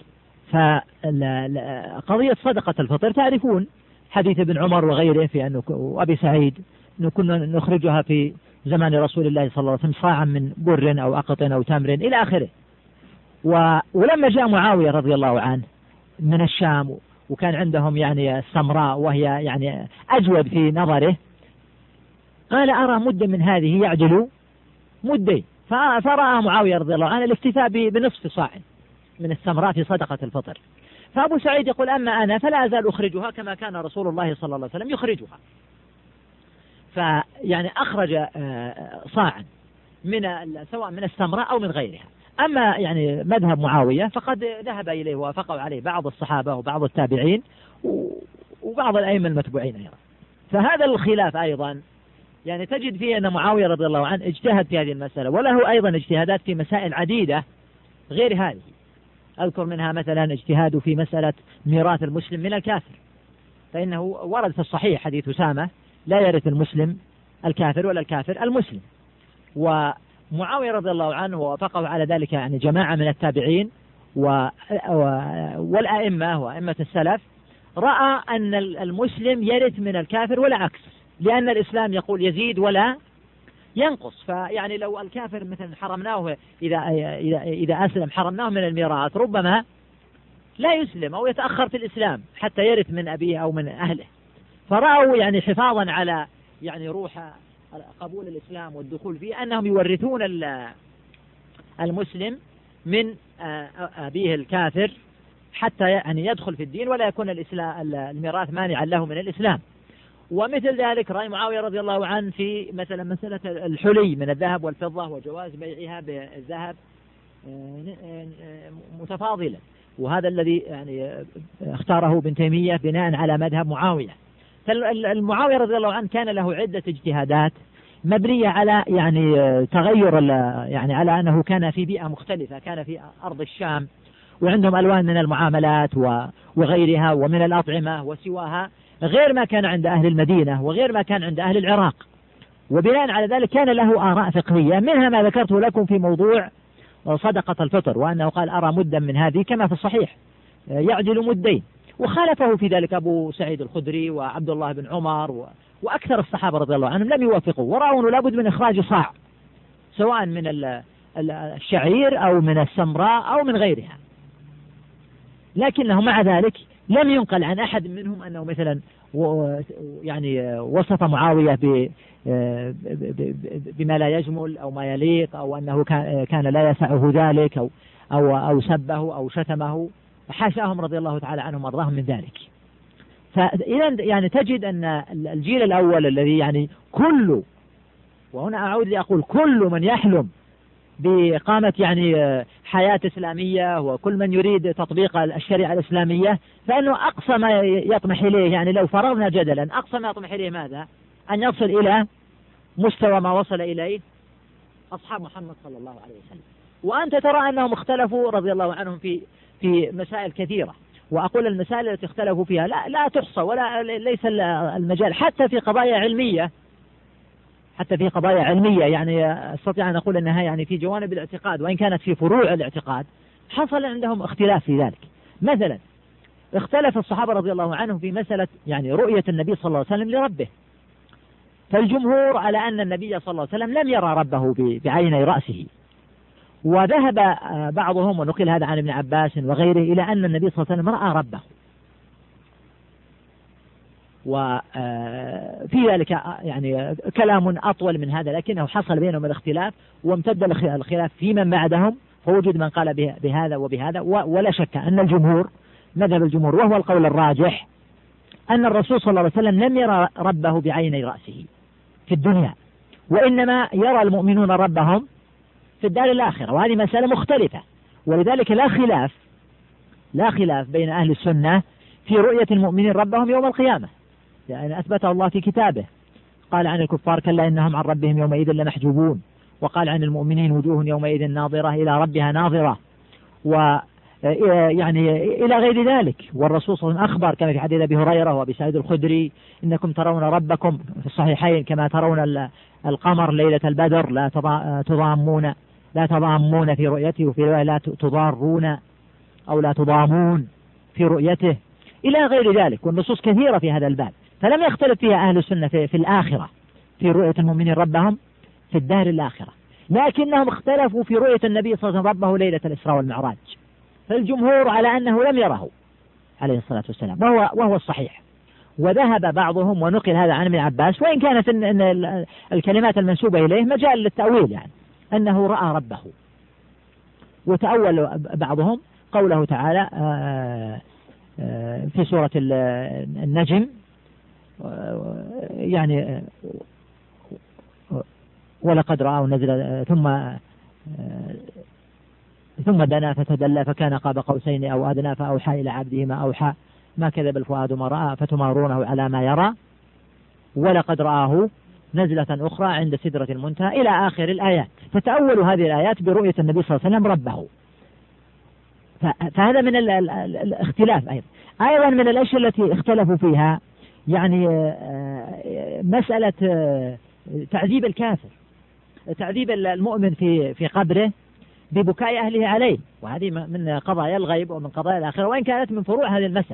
فقضية صدقة الفطر تعرفون حديث ابن عمر وغيره في أنه وأبي سعيد أنه كنا نخرجها في زمان رسول الله صلى الله عليه وسلم صاعا من بر أو أقط أو تمر إلى آخره. ولما جاء معاوية رضي الله عنه من الشام وكان عندهم يعني السمراء وهي يعني أجود في نظره، قال أرى مد من هذه يعدل مدين، فرأى معاوية رضي الله عنه الاكتفاء بنصف صاع من السمراء في صدقة الفطر. فأبو سعيد يقول أما أنا فلا أزال أخرجها كما كان رسول الله صلى الله عليه وسلم يخرجها. فيعني أخرج صاعا من سواء من السمراء أو من غيرها. أما يعني مذهب معاوية فقد ذهب إليه ووافقوا عليه بعض الصحابة وبعض التابعين وبعض الأئمة المتبوعين أيضا. فهذا الخلاف أيضا يعني تجد فيه أن معاوية رضي الله عنه اجتهد في هذه المسألة، وله أيضا اجتهادات في مسائل عديدة غير هذه. أذكر منها مثلا اجتهاده في مسألة ميراث المسلم من الكافر، فإنه ورد في الصحيح حديث أسامة لا يرث المسلم الكافر ولا الكافر المسلم. ومعاوية رضي الله عنه ووافقه على ذلك يعني جماعة من التابعين و... و... والأئمة وأئمة السلف رأى أن المسلم يرث من الكافر ولا عكس، لأن الإسلام يقول يزيد ولا ينقص. فيعني لو الكافر مثلا حرمناه إذا إذا إذا أسلم حرمناه من الميراث ربما لا يسلم أو يتأخر في الإسلام حتى يرث من أبيه أو من أهله. فرأوا يعني حفاظا على يعني روح قبول الإسلام والدخول فيه أنهم يورثون المسلم من أبيه الكافر حتى يعني يدخل في الدين ولا يكون الإسلام الميراث مانعا له من الإسلام. ومثل ذلك رأي معاوية رضي الله عنه في مثلا مسألة الحلي من الذهب والفضة وجواز بيعها بالذهب متفاضلا، وهذا الذي يعني اختاره ابن تيمية بناء على مذهب معاوية. فالمعاوية رضي الله عنه كان له عدة اجتهادات مبنية على يعني تغير يعني على أنه كان في بيئة مختلفة، كان في أرض الشام وعندهم ألوان من المعاملات وغيرها ومن الأطعمة وسواها غير ما كان عند أهل المدينة وغير ما كان عند أهل العراق. وبناء على ذلك كان له آراء فقهية، منها ما ذكرته لكم في موضوع صدقة الفطر، وأنه قال أرى مدا من هذه كما في الصحيح يعدل مدين. وخالفه في ذلك أبو سعيد الخدري وعبد الله بن عمر وأكثر الصحابة رضي الله عنهم لم يوافقوا، ورأوا لابد من إخراج صاع سواء من الشعير أو من السمراء أو من غيرها. لكنه مع ذلك لم ينقل عن أحد منهم أنه مثلا يعني وصف معاوية بما لا يجمل أو ما يليق أو أنه كان لا يسعه ذلك أو أو أو سبه أو شتمه، حاشاهم رضي الله تعالى عنهم وارضاهم من ذلك. فإذا يعني تجد أن الجيل الأول الذي يعني كل، وهنا أعود لأقول كل من يحلم بإقامة يعني حياة إسلامية وكل من يريد تطبيق الشريعة الإسلامية فإنه أقصى ما يطمح إليه، يعني لو فرضنا جدلا أقصى ما يطمح إليه ماذا؟ أن يصل إلى مستوى ما وصل إليه أصحاب محمد صلى الله عليه وسلم. وأنت ترى أنهم اختلفوا رضي الله عنهم في في مسائل كثيرة، وأقول المسائل التي اختلفوا فيها لا لا تحصى ولا ليس المجال، حتى في قضايا علمية حتى في قضايا علمية يعني أستطيع أن أقول أنها يعني في جوانب الاعتقاد وإن كانت في فروع الاعتقاد حصل عندهم اختلاف في ذلك. مثلا اختلف الصحابة رضي الله عنهم في مسألة يعني رؤية النبي صلى الله عليه وسلم لربه، فالجمهور على أن النبي صلى الله عليه وسلم لم يرى ربه بعيني رأسه، وذهب بعضهم ونقل هذا عن ابن عباس وغيره إلى أن النبي صلى الله عليه وسلم رأى ربه، وفي ذلك يعني كلام أطول من هذا، لكنه حصل بينهم الاختلاف وامتد الخلاف في من بعدهم، فوجد من قال بهذا وبهذا. ولا شك أن الجمهور مذهب الجمهور وهو القول الراجح أن الرسول صلى الله عليه وسلم لم يرى ربه بعيني رأسه في الدنيا، وإنما يرى المؤمنون ربهم في الدار الآخرة، وهذه مسألة مختلفة. ولذلك لا خلاف لا خلاف بين أهل السنة في رؤية المؤمنين ربهم يوم القيامة، يعني أثبته الله في كتابه، قال عن الكفار كلا إنهم عن ربهم يومئذ لمحجوبون، وقال عن المؤمنين وجوه يومئذ ناظرة إلى ربها ناظرة، و يعني إلى غير ذلك. والرسول صلى الله عليه وسلم أخبر كما في حديث أبي هريرة وأبي سعيد الخدري إنكم ترون ربكم في الصحيحين كما ترون القمر ليلة البدر لا تضامون لا تضامون في رؤيته، وفي رواية لا تضارون أو لا تضامون في رؤيته إلى غير ذلك. والنصوص كثيرة في هذا الباب، فلم يختلف فيها أهل السنة في, في الآخرة في رؤية المؤمنين ربهم في الدار الآخرة، لكنهم اختلفوا في رؤية النبي صلى الله عليه وسلم ربه ليلة الإسراء والمعراج، فالجمهور على أنه لم يره عليه الصلاة والسلام، وهو, وهو الصحيح. وذهب بعضهم ونقل هذا عن ابن عباس، وإن كانت إن إن الكلمات المنسوبة إليه مجال للتأويل، يعني أنه رأى ربه. وتأول بعضهم قوله تعالى في سورة النجم يعني ولقد رآه نزل ثم ثم دنا فتدلى فكان قاب قوسين أو أدنى فأوحى إلى عبده ما أوحى ما كذب الفؤاد ما رأى فتمارونه على ما يرى ولقد رآه نزلة أخرى عند سدرة المنتهى إلى آخر الآيات. فتأولوا هذه الآيات برؤية النبي صلى الله عليه وسلم ربه، فهذا من الاختلاف. أيضا أيضا من الأشياء التي اختلفوا فيها يعني مسألة تعذيب الكافر، تعذيب المؤمن في في قبره ببكاء أهله عليه، وهذه من قضايا الغيب ومن قضايا الآخرة، وإن كانت من فروع هذه المسألة.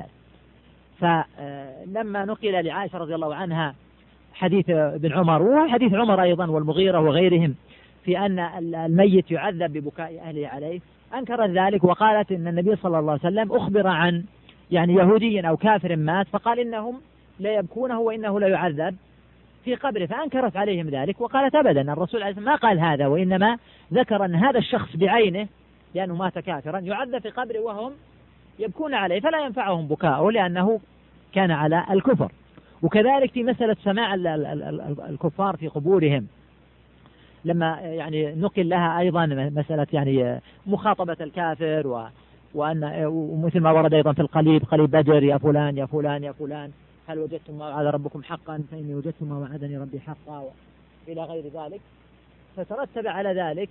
فلما نقل لعائشة رضي الله عنها حديث ابن عمر وحديث عمر أيضا والمغيرة وغيرهم في أن الميت يعذب ببكاء أهله عليه، أنكرت ذلك وقالت إن النبي صلى الله عليه وسلم أخبر عن يعني يهودي أو كافر مات فقال إنهم لا يبكونه وإنه لا يعذب في قبره، فأنكرت عليهم ذلك وقالت أبدا الرسول عليه الصلاة والسلام ما قال هذا، وإنما ذكر أن هذا الشخص بعينه لأنه مات كافرا يعذب في قبره وهم يبكون عليه فلا ينفعهم بكاؤه لأنه كان على الكفر. وكذلك في مسألة سماع الكفار في قبورهم لما يعني نقل لها أيضا مسألة يعني مخاطبة الكافر و وأن ومثل ما ورد أيضا في القليب قليب بدر يا فلان يا فلان يا فلان هل وجدتم ما وعد ربكم حقا فإني وجدت ما وعدني ربي حقا إلى غير ذلك. فترتب على ذلك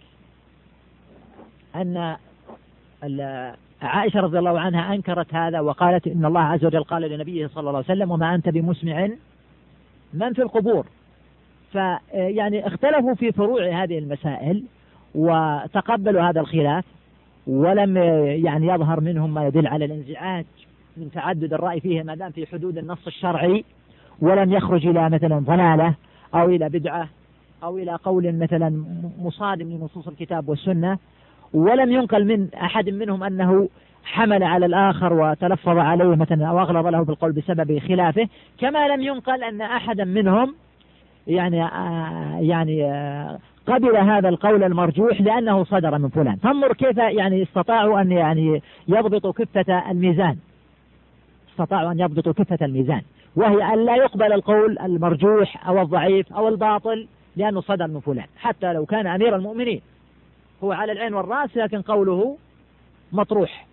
أن عائشة رضي الله عنها أنكرت هذا وقالت إن الله عز وجل قال لنبيه صلى الله عليه وسلم وما أنت بمسمع من في القبور. فيعني اختلفوا في فروع هذه المسائل وتقبلوا هذا الخلاف، ولم يعني يظهر منهم ما يدل على الانزعاج من تعدد الرأي فيه ما دام في حدود النص الشرعي، ولم يخرج إلى مثلا ضلالة أو إلى بدعة أو إلى قول مثلا مصادم لنصوص الكتاب والسنة، ولم ينقل من أحد منهم أنه حمل على الآخر وتلفظ عليه مثلا أو أغلظ له بالقول بسبب خلافه، كما لم ينقل أن أحدا منهم يعني آه يعني آه قبل هذا القول المرجوح لأنه صدر من فلان. فانظر كيف يعني استطاعوا أن يعني يضبطوا كفة الميزان، استطاعوا أن يضبطوا كفة الميزان، وهي أن لا يقبل القول المرجوح أو الضعيف أو الباطل لأنه صدر من فلان حتى لو كان أمير المؤمنين هو على العين والرأس لكن قوله مطروح.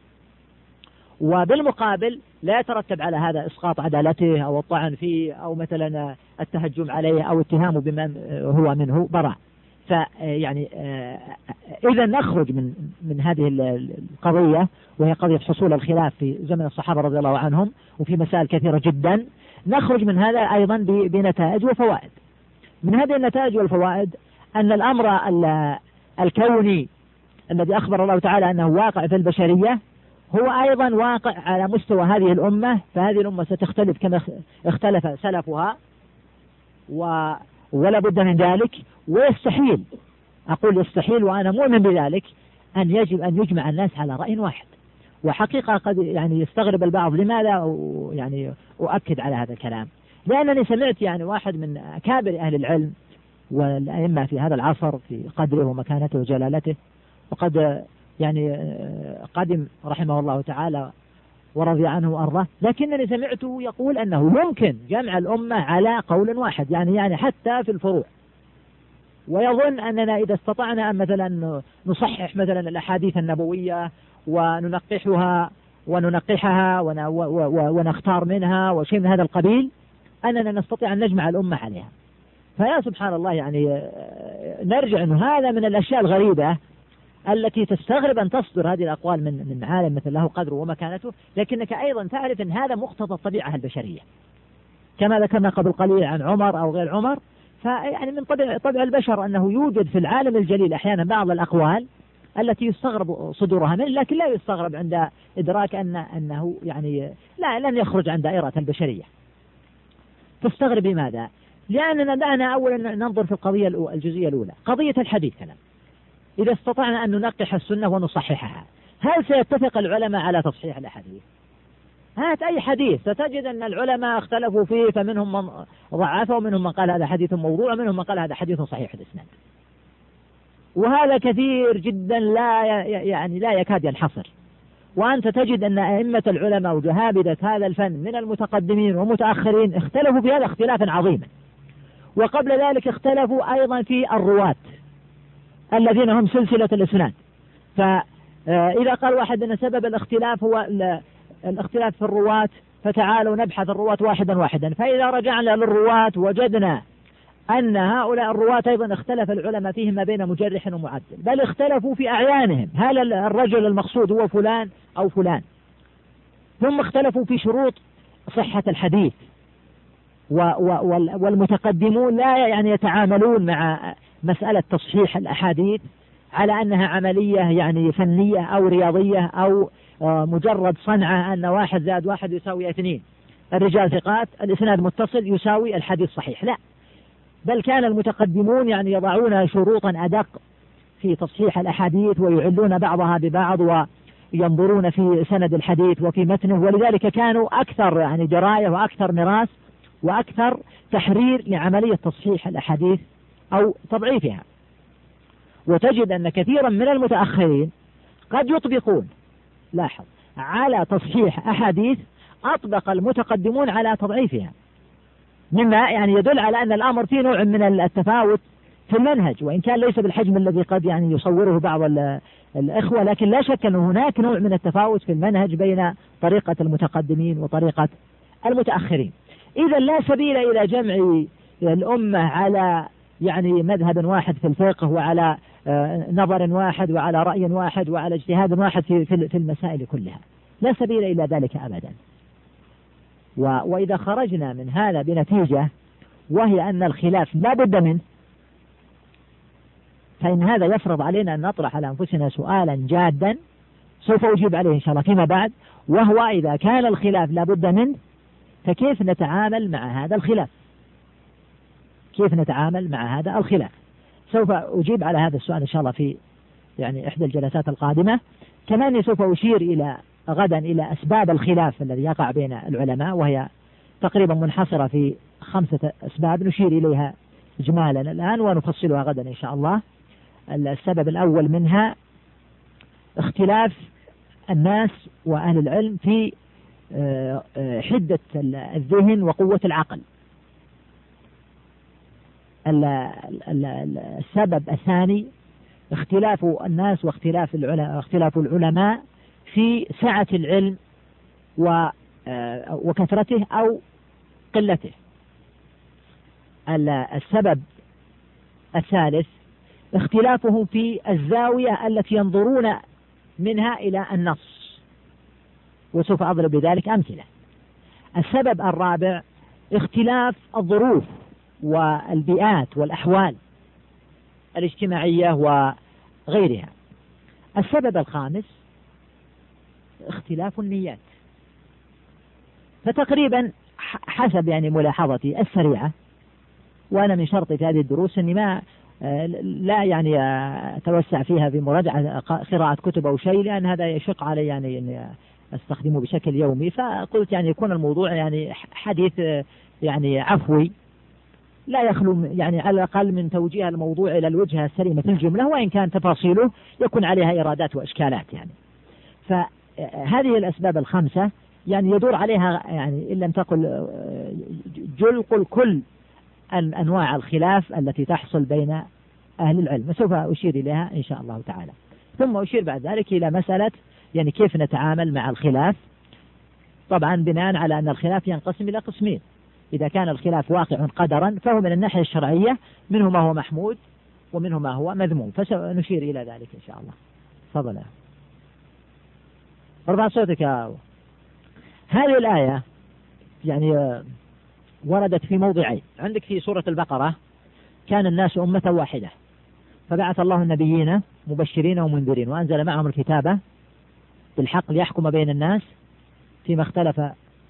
وبالمقابل لا يترتب على هذا إسقاط عدالته أو الطعن فيه أو مثلا التهجم عليه أو اتهامه بمن هو منه براء. فيعني إذا نخرج من من هذه القضية وهي قضية حصول الخلاف في زمن الصحابة رضي الله عنهم وفي مسائل كثيرة جدا، نخرج من هذا أيضا بنتائج وفوائد. من هذه النتائج والفوائد أن الأمر الكوني الذي أخبر الله تعالى أنه واقع في البشرية هو أيضا واقع على مستوى هذه الأمة، فهذه الأمة ستختلف كما اختلف سلفها و ولا بد من ذلك، ويستحيل، أقول يستحيل وأنا مؤمن بذلك، أن يجب أن يجمع الناس على رأي واحد. وحقيقة قد يعني يستغرب البعض لماذا يعني أؤكد على هذا الكلام، لأنني سمعت يعني واحد من أكابر أهل العلم والأئمة في هذا العصر في قدره ومكانته وجلالته، وقد يعني قدم رحمه الله تعالى ورضي عنه وأرضاه، لكنني سمعته يقول أنه يمكن جمع الأمة على قول واحد، يعني يعني حتى في الفروع، ويظن أننا إذا استطعنا أن مثلا نصحح مثلا الأحاديث النبوية وننقحها وننقحها ونختار منها وشيء من هذا القبيل، أننا نستطيع أن نجمع الأمة عليها. فيا سبحان الله، يعني نرجع أنه هذا من الأشياء الغريبة التي تستغرب أن تصدر هذه الأقوال من من عالم مثل له قدره ومكانته، لكنك أيضا تعرف أن هذا مقتضى الطبيعة البشرية، كما ذكرنا قبل قليل عن عمر أو غير عمر. فيعني من طبع, طبع البشر أنه يوجد في العالم الجليل أحيانا بعض الأقوال التي يستغرب صدورها منه، لكن لا يستغرب عند إدراك أن أنه يعني لا لن يخرج عن دائرة البشرية. تستغرب لماذا؟ لأننا دعنا أولا ننظر في القضية الجزئية الأولى، قضية الحديث كلام. إذا استطعنا أن ننقح السنة ونصححها، هل سيتفق العلماء على تصحيح الأحاديث؟ هات أي حديث ستجد أن العلماء اختلفوا فيه، فمنهم من ضعفه ومنهم من قال هذا حديث موضوع ومنهم من قال هذا حديث صحيح الإسناد، وهذا كثير جدا لا يعني لا يكاد ينحصر. وأنت تجد أن أئمة العلماء وجهابذة هذا الفن من المتقدمين ومتأخرين اختلفوا في هذا اختلافا عظيما، وقبل ذلك اختلفوا أيضا في الرواة الذين هم سلسلة الإسناد. فإذا قال واحد أن سبب الاختلاف هو الاختلاف في الرواة، فتعالوا نبحث الرواة واحدا واحدا، فإذا رجعنا للرواة وجدنا أن هؤلاء الرواة أيضا اختلف العلماء فيهم ما بين مجرح ومعدل، بل اختلفوا في أعيانهم، هل الرجل المقصود هو فلان أو فلان. ثم اختلفوا في شروط صحة الحديث، والمتقدمون لا يعني يتعاملون مع مسألة تصحيح الأحاديث على أنها عملية يعني فنية أو رياضية أو مجرد صنعة أن واحد زائد واحد يساوي اثنين، الرجال ثقات الإسناد متصل يساوي الحديث صحيح، لا، بل كان المتقدمون يعني يضعون شروطا أدق في تصحيح الأحاديث ويعلون بعضها ببعض وينظرون في سند الحديث وفي متنه، ولذلك كانوا أكثر يعني دراية وأكثر مراس وأكثر تحرير لعملية تصحيح الأحاديث أو تضعيفها. وتجد أن كثيرا من المتأخرين قد يطبقون، لاحظ، على تصحيح أحاديث أطبق المتقدمون على تضعيفها، مما يعني يدل على أن الأمر فيه نوع من التفاوت في المنهج، وإن كان ليس بالحجم الذي قد يعني يصوره بعض الإخوة، لكن لا شك أن هناك نوع من التفاوت في المنهج بين طريقة المتقدمين وطريقة المتأخرين. إذا لا سبيل إلى جمع الأمة على يعني مذهب واحد في الفقه وعلى نظر واحد وعلى رأي واحد وعلى اجتهاد واحد في في المسائل كلها، لا سبيل إلى ذلك أبدا. وإذا خرجنا من هذا بنتيجة وهي أن الخلاف لا بد منه، فإن هذا يفرض علينا أن نطرح على أنفسنا سؤالا جادا سوف أجيب عليه إن شاء الله فيما بعد، وهو إذا كان الخلاف لا بد منه فكيف نتعامل مع هذا الخلاف؟ كيف نتعامل مع هذا الخلاف؟ سوف أجيب على هذا السؤال إن شاء الله في يعني إحدى الجلسات القادمة. كمان سوف أشير إلى غدا إلى أسباب الخلاف الذي يقع بين العلماء، وهي تقريبا منحصرة في خمسة أسباب نشير إليها إجمالا الآن ونفصلها غدا إن شاء الله. السبب الأول منها اختلاف الناس وأهل العلم في حدة الذهن وقوة العقل. السبب الثاني اختلاف الناس واختلاف العلماء اختلاف العلماء في سعة العلم وكثرته أو قلته. السبب الثالث اختلافهم في الزاوية التي ينظرون منها إلى النص، وسوف أضرب بذلك أمثلة. السبب الرابع اختلاف الظروف والبيئات والأحوال الاجتماعية وغيرها. السبب الخامس اختلاف النيات. فتقريبا حسب يعني ملاحظتي السريعة وأنا من شرطي في هذه الدروس أني ما لا يعني أتوسع فيها بمراجعة قراءة كتب أو شيء، لأن هذا يشق علي يعني أني أستخدمه بشكل يومي. فقلت يعني يكون الموضوع يعني حديث يعني عفوي لا يخلو يعني على الأقل من توجيه الموضوع إلى الوجهة السليمة في الجملة، وإن كان تفاصيله يكون عليها إيرادات وإشكالات يعني. فهذه الأسباب الخمسة يعني يدور عليها يعني إن لم تقل جل قل كل أنواع الخلاف التي تحصل بين أهل العلم، سوف أشير إليها إن شاء الله تعالى. ثم أشير بعد ذلك إلى مسألة يعني كيف نتعامل مع الخلاف، طبعا بناء على أن الخلاف ينقسم إلى قسمين. إذا كان الخلاف واقع قدرا فهو من الناحية الشرعية منه ما هو محمود ومنه ما هو مذموم، فسنشير إلى ذلك إن شاء الله. تفضل ارفع صوتك يا أبو. هذه الآية يعني وردت في موضعين. عندك في سورة البقرة كان الناس أمة واحدة فبعث الله النبيين مبشرين ومنذرين وأنزل معهم الكتاب بالحق ليحكم بين الناس فيما اختلف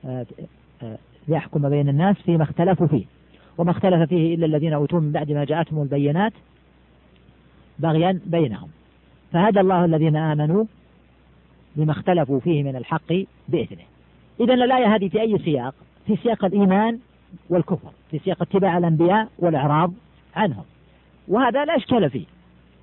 ليحكم بين الناس فيما اختلفوا فيه وما اختلف فيه إلا الذين أوتوه من بعد ما جاءتهم البينات بغيا بينهم فهدى الله الذين آمنوا لما اختلفوا فيه من الحق بإذنه. إذن الآية هذه في أي سياق؟ في سياق الإيمان والكفر، في سياق اتباع الأنبياء والإعراض عنهم، وهذا لا إشكال فيه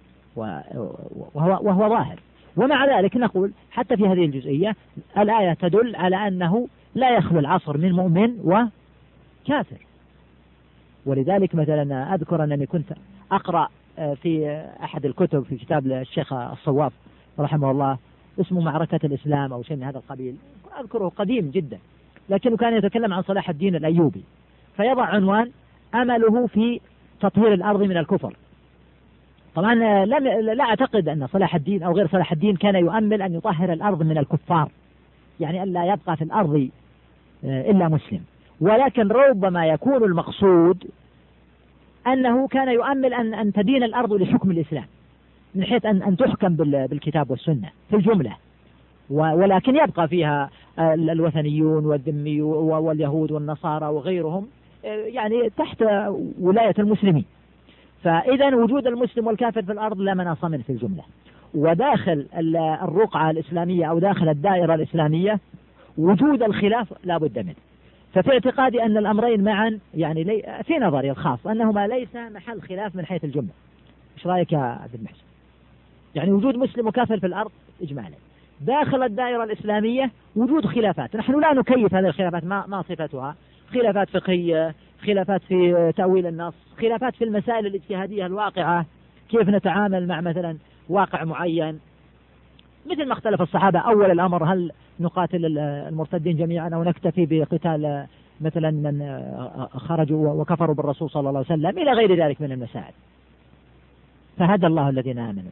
وهو, وهو ظاهر. ومع ذلك نقول حتى في هذه الجزئية الآية تدل على أنه لا يخلو العصر من مؤمن وكافر. ولذلك مثلا أذكر أنني كنت أقرأ في أحد الكتب في كتاب الشيخ الصواف رحمه الله اسمه معركة الإسلام أو شيء من هذا القبيل، أذكره قديم جدا، لكنه كان يتكلم عن صلاح الدين الأيوبي، فيضع عنوان أمله في تطهير الأرض من الكفر. طبعا لم لا أعتقد أن صلاح الدين أو غير صلاح الدين كان يؤمل أن يطهر الأرض من الكفار، يعني ألا يبقى في الأرض إلا مسلم، ولكن ربما يكون المقصود أنه كان يؤمل أن أن تدين الأرض لحكم الإسلام من حيث أن أن تحكم بالكتاب والسنة في الجملة، ولكن يبقى فيها الوثنيون والذميون واليهود والنصارى وغيرهم يعني تحت ولاية المسلمين. فإذا وجود المسلم والكافر في الأرض لا مناص منه في الجملة. وداخل الرقعة الإسلامية أو داخل الدائرة الإسلامية وجود الخلاف لا بد منه. ففي اعتقادي أن الأمرين معا يعني لي في نظري الخاص أنهما ليس محل خلاف من حيث الجملة. إيش رأيك يا عبد المحسن؟ يعني وجود مسلم وكافر في الأرض إجمالا، داخل الدائرة الإسلامية وجود خلافات، نحن لا نكيف هذه الخلافات، ما, ما صفتها، خلافات فقهية، خلافات في تأويل النص، خلافات في المسائل الاجتهادية الواقعة، كيف نتعامل مع مثلا واقع معين، مثل ما اختلف الصحابة أول الأمر هل نقاتل المرتدين جميعا أو نكتفي بقتال مثلا من خرجوا وكفروا بالرسول صلى الله عليه وسلم إلى غير ذلك من المسائل. فهدى الله الذين آمنوا.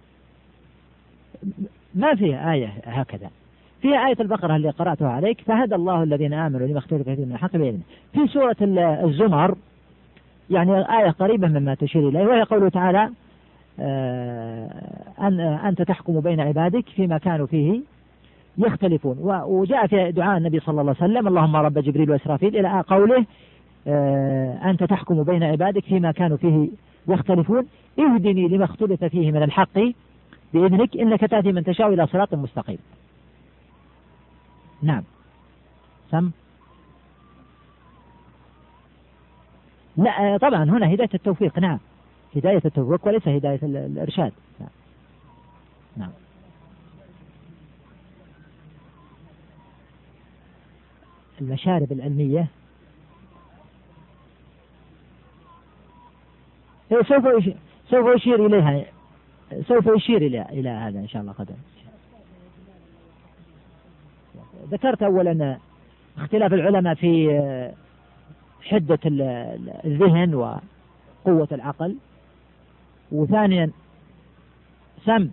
ما فيها آية هكذا، فيها آية البقرة اللي قرأتها عليك فهدى الله الذين آمنوا لما اختلف فيه من الحق بإذنه. في سورة الزمر يعني آية قريبة مما تشير إليه وهي قوله تعالى أن أنت تحكم بين عبادك فيما كانوا فيه يختلفون. وجاء في دعاء النبي صلى الله عليه وسلم اللهم رب جبريل وإسرافيل إلى قوله أنت تحكم بين عبادك فيما كانوا فيه يختلفون اهدني لما اختلف فيه من الحق بإذنك إنك تأتي من تشاء إلى صراط مستقيم. نعم سم لا طبعا هنا هداية التوفيق، نعم هداية التوفيق وليس هداية الإرشاد. نعم. نعم المشارب العلمية سوف سوف يشير إليها سوف يشير إلى إلى هذا إن شاء الله قدر. ذكرت أولا اختلاف العلماء في حدة الذهن وقوة العقل، وثانيا سم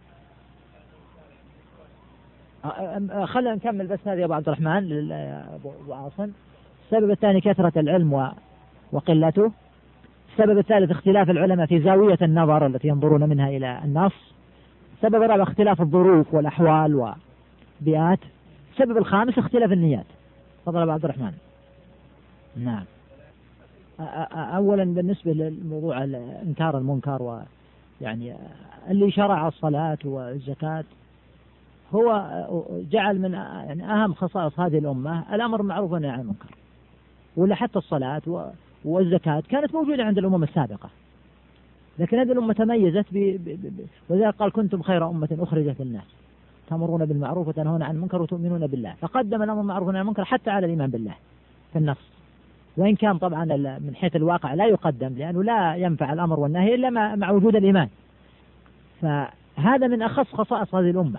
خلينا نكمل بس هذا يا أبو عبد الرحمن أبو عاصم. السبب الثاني كثرة العلم وقلته. السبب الثالث اختلاف العلماء في زاوية النظر التي ينظرون منها إلى النص. السبب الرابع اختلاف الظروف والأحوال وبيئات. السبب الخامس اختلاف النيات. تفضل أبو عبد الرحمن. نعم أولا بالنسبة للموضوع إنكار المنكر، ويعني اللي شرع الصلاة والزكاة هو جعل من يعني أهم خصائص هذه الأمة الأمر بالمعروف والنهي عن المنكر، ولا حتى الصلاة والزكاة كانت موجودة عند الأمم السابقة، لكن هذه الأمة تميزت ب... ب... ب... وذلك قال كنتم خير أمة أخرجت للناس تأمرون بالمعروف وتنهون عن المنكر وتؤمنون بالله، فقدم الأمر بالمعروف والنهي عن المنكر حتى على الإيمان بالله في النص، وإن كان طبعا من حيث الواقع لا يقدم، لأنه لا ينفع الأمر والنهي إلا مع وجود الإيمان. فهذا من أخص خصائص هذه الأمة،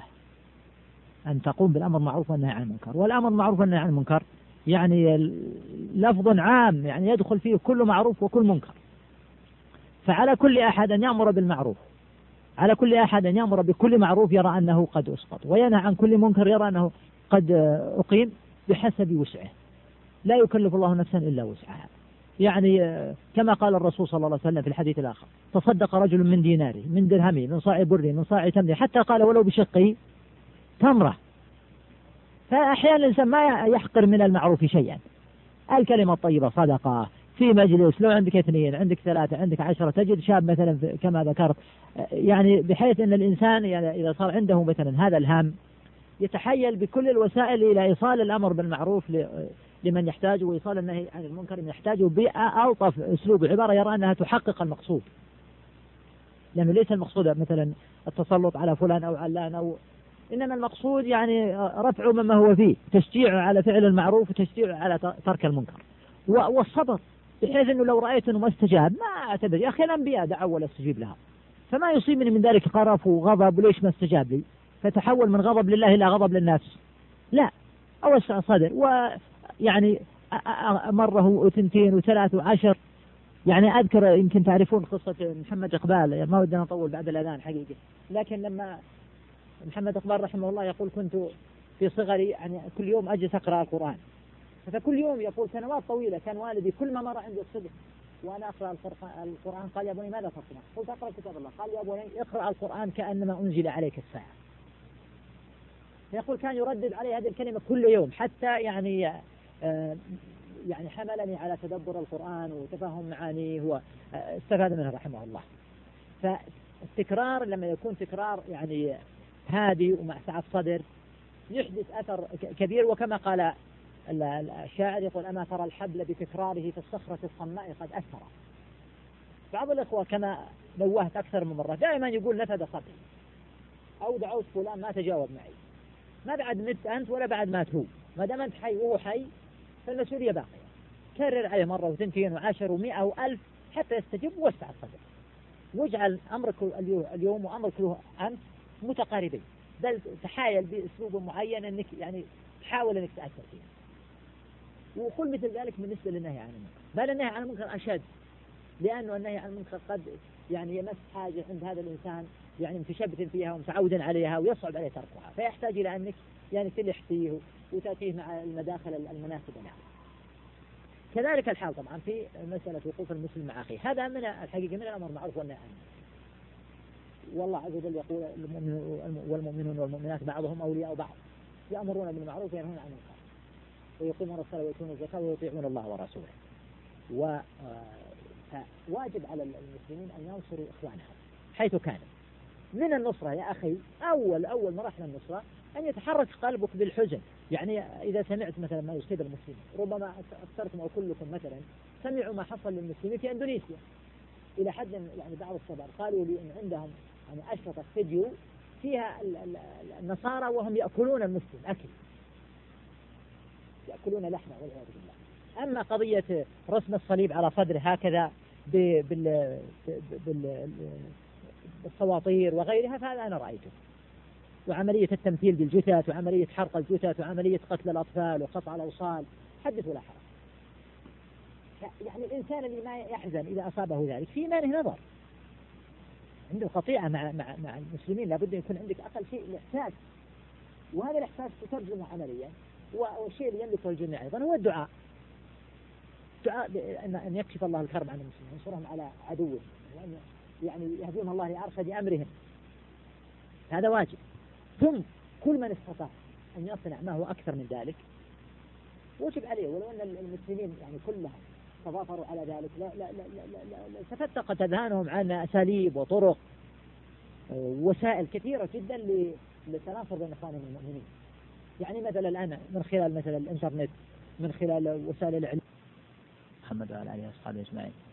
أن تقوم بالأمر بالمعروف والنهي عن المنكر. والأمر بالمعروف والنهي عن المنكر يعني لفظ عام، يعني يدخل فيه كل معروف وكل منكر، فعلى كل أحد أن يأمر بالمعروف، على كل أحد أن يأمر بكل معروف يرى أنه قد أسقط، وينهى عن كل منكر يرى أنه قد أقيم بحسب وسعه، لا يكلف الله نفسا إلا وسعها. يعني كما قال الرسول صلى الله عليه وسلم في الحديث الآخر: تصدق رجل من ديناره من درهمه من صاع بره من صاع تمره، حتى قال ولو بشق تمرة. فأحيانا الإنسان ما يحقر من المعروف شيئا، الكلمة الطيبة صدقة، في مجلس لو عندك اثنين عندك ثلاثة عندك عشرة، تجد شاب مثلا كما ذكرت، يعني بحيث أن الإنسان يعني إذا صار عنده مثلا هذا الهام يتحيل بكل الوسائل إلى إيصال الأمر بالمعروف لمن يحتاجه وإيصال النهي عن المنكر من يحتاجه بألطف أسلوب عبارة يرى أنها تحقق المقصود، لأنه ليس المقصود مثلا التسلط على فلان أو علان، أو إنما المقصود يعني رفع مما هو فيه، تشجيعه على فعل المعروف وتشجيعه على ترك المنكر، والصبر، بحيث أنه لو رأيت أنه ما استجاب ما أعتبر، يا أخي الأنبياء دعوا ولا استجيب لها، فما يصيبني من ذلك قرف وغضب وليش ما استجاب لي، فتحول من غضب لله إلى غضب للناس، لا، أوسع صدر. ويعني مرة وثنتين وثلاث وعشر، يعني أذكر يمكن تعرفون قصة محمد إقبال، ما ودنا نطول بعد الأذان حقيقة، لكن لما محمد إقبال رحمه الله يقول: كنت في صغري يعني كل يوم أجلس أقرأ القرآن، فكل يوم يقول سنوات طويلة كان والدي كل ما مر عندي الصبح وأنا أقرأ القرآن قال: يا بني ماذا تصنع؟ قلت: أقرأ كتاب الله. قال: يا بني اقرأ القرآن كأنما أنزل عليك الساعة. يقول كان يردد علي هذه الكلمة كل يوم، حتى يعني آه يعني حملني على تدبر القرآن وتفهم معانيه، واستفاد منه رحمه الله. فالتكرار لما يكون تكرار يعني هادي ومع سعة صدر يحدث أثر كبير، وكما قال الشاعر يقول: أما ترى الحبل بتكراره في الصخرة الصماء قد أثر. بعض الإخوة كما نوهت أكثر من مرة دائما يقول: نفد صدري، أو دعوت فلان ما تجاوب معي، ما بعد مت أنت ولا بعد مات هو، ما دام أنت حي وهو حي فالمسؤولية باقية. كرر عليه مرة وثنتين وعشر ومئة وألف حتى يستجيب، ووسع الصدر، واجعل أمرك اليوم وأمرك له أمس متقاربين، بل تحايل بأسلوب معين أنك يعني تحاول أنك تأثر فيه. وقل مثل ذلك بالنسبة للنهي عن المنكر، بل النهي عن المنكر أشد، لأنه النهي عن المنكر قد يعني يمس حاجة عند هذا الإنسان يعني متشبث فيها ومتعود عليها ويصعب عليه تركها، فيحتاج إلى أنك يعني تلح فيه وتأتيه مع المداخل المناسبة له. كذلك الحال طبعا في مسألة وقوف المسلم مع أخيه، هذا من الحقيقة من الأمر المعروف والنهي عن المنكر. والله عز وجل يقول: والمؤمنون والمؤمنات بعضهم أولياء بعض يأمرون بالمعروف وينهون عن المنكر ويقيمون الصلاة ويؤتون الزكاة ويطيعون الله ورسوله. وواجب على المسلمين أن ينصروا إخوانهم حيث كانوا. من النصرة يا أخي أول أول مراحل النصرة أن يتحرك قلبك بالحزن، يعني إذا سمعت مثلا ما يصيب المسلمين، ربما أكثركم أو كلكم مثلا سمعوا ما حصل للمسلمين في أندونيسيا إلى حد يعني بعض الصبر قالوا لي أن عندهم يعني أشرطة فيديو فيها النصارى وهم يأكلون المسلم أكل، يأكلون لحمه والعياذ بالله. أما قضية رسم الصليب على صدره هكذا بالصواطير وغيرها فهذا أنا رأيته، وعملية التمثيل بالجثث وعملية حرق الجثث وعملية قتل الأطفال وقطع الأوصال، حدث ولا حرج. يعني الإنسان اللي ما يحزن إذا أصابه ذلك في إيمانه نظر، عنده قطيعة مع مع مع المسلمين، لابد يكون عندك أقل شيء الإحساس، وهذا الإحساس تترجمه عمليا. والشيء اللي يملكه الجميع أيضا هو الدعاء، دعاء أن يكشف الله الكرب عن المسلمين وينصرهم على عدوهم، وأن يعني يهديهم الله لأرشد أمرهم، هذا واجب. ثم كل من استطاع أن يصنع ما هو أكثر من ذلك وجب عليه، ولو أن المسلمين يعني كلهم تضافروا على ذلك لا لا لا لا لا لا تفتقت أذهانهم عن أساليب وطرق ووسائل كثيرة جدا للتناصر بين إخوانهم المؤمنين. يعني مثلا الآن من خلال مثلا الإنترنت، من خلال وسائل الإعلام. محمد وعلى آله وصحبه أجمعين.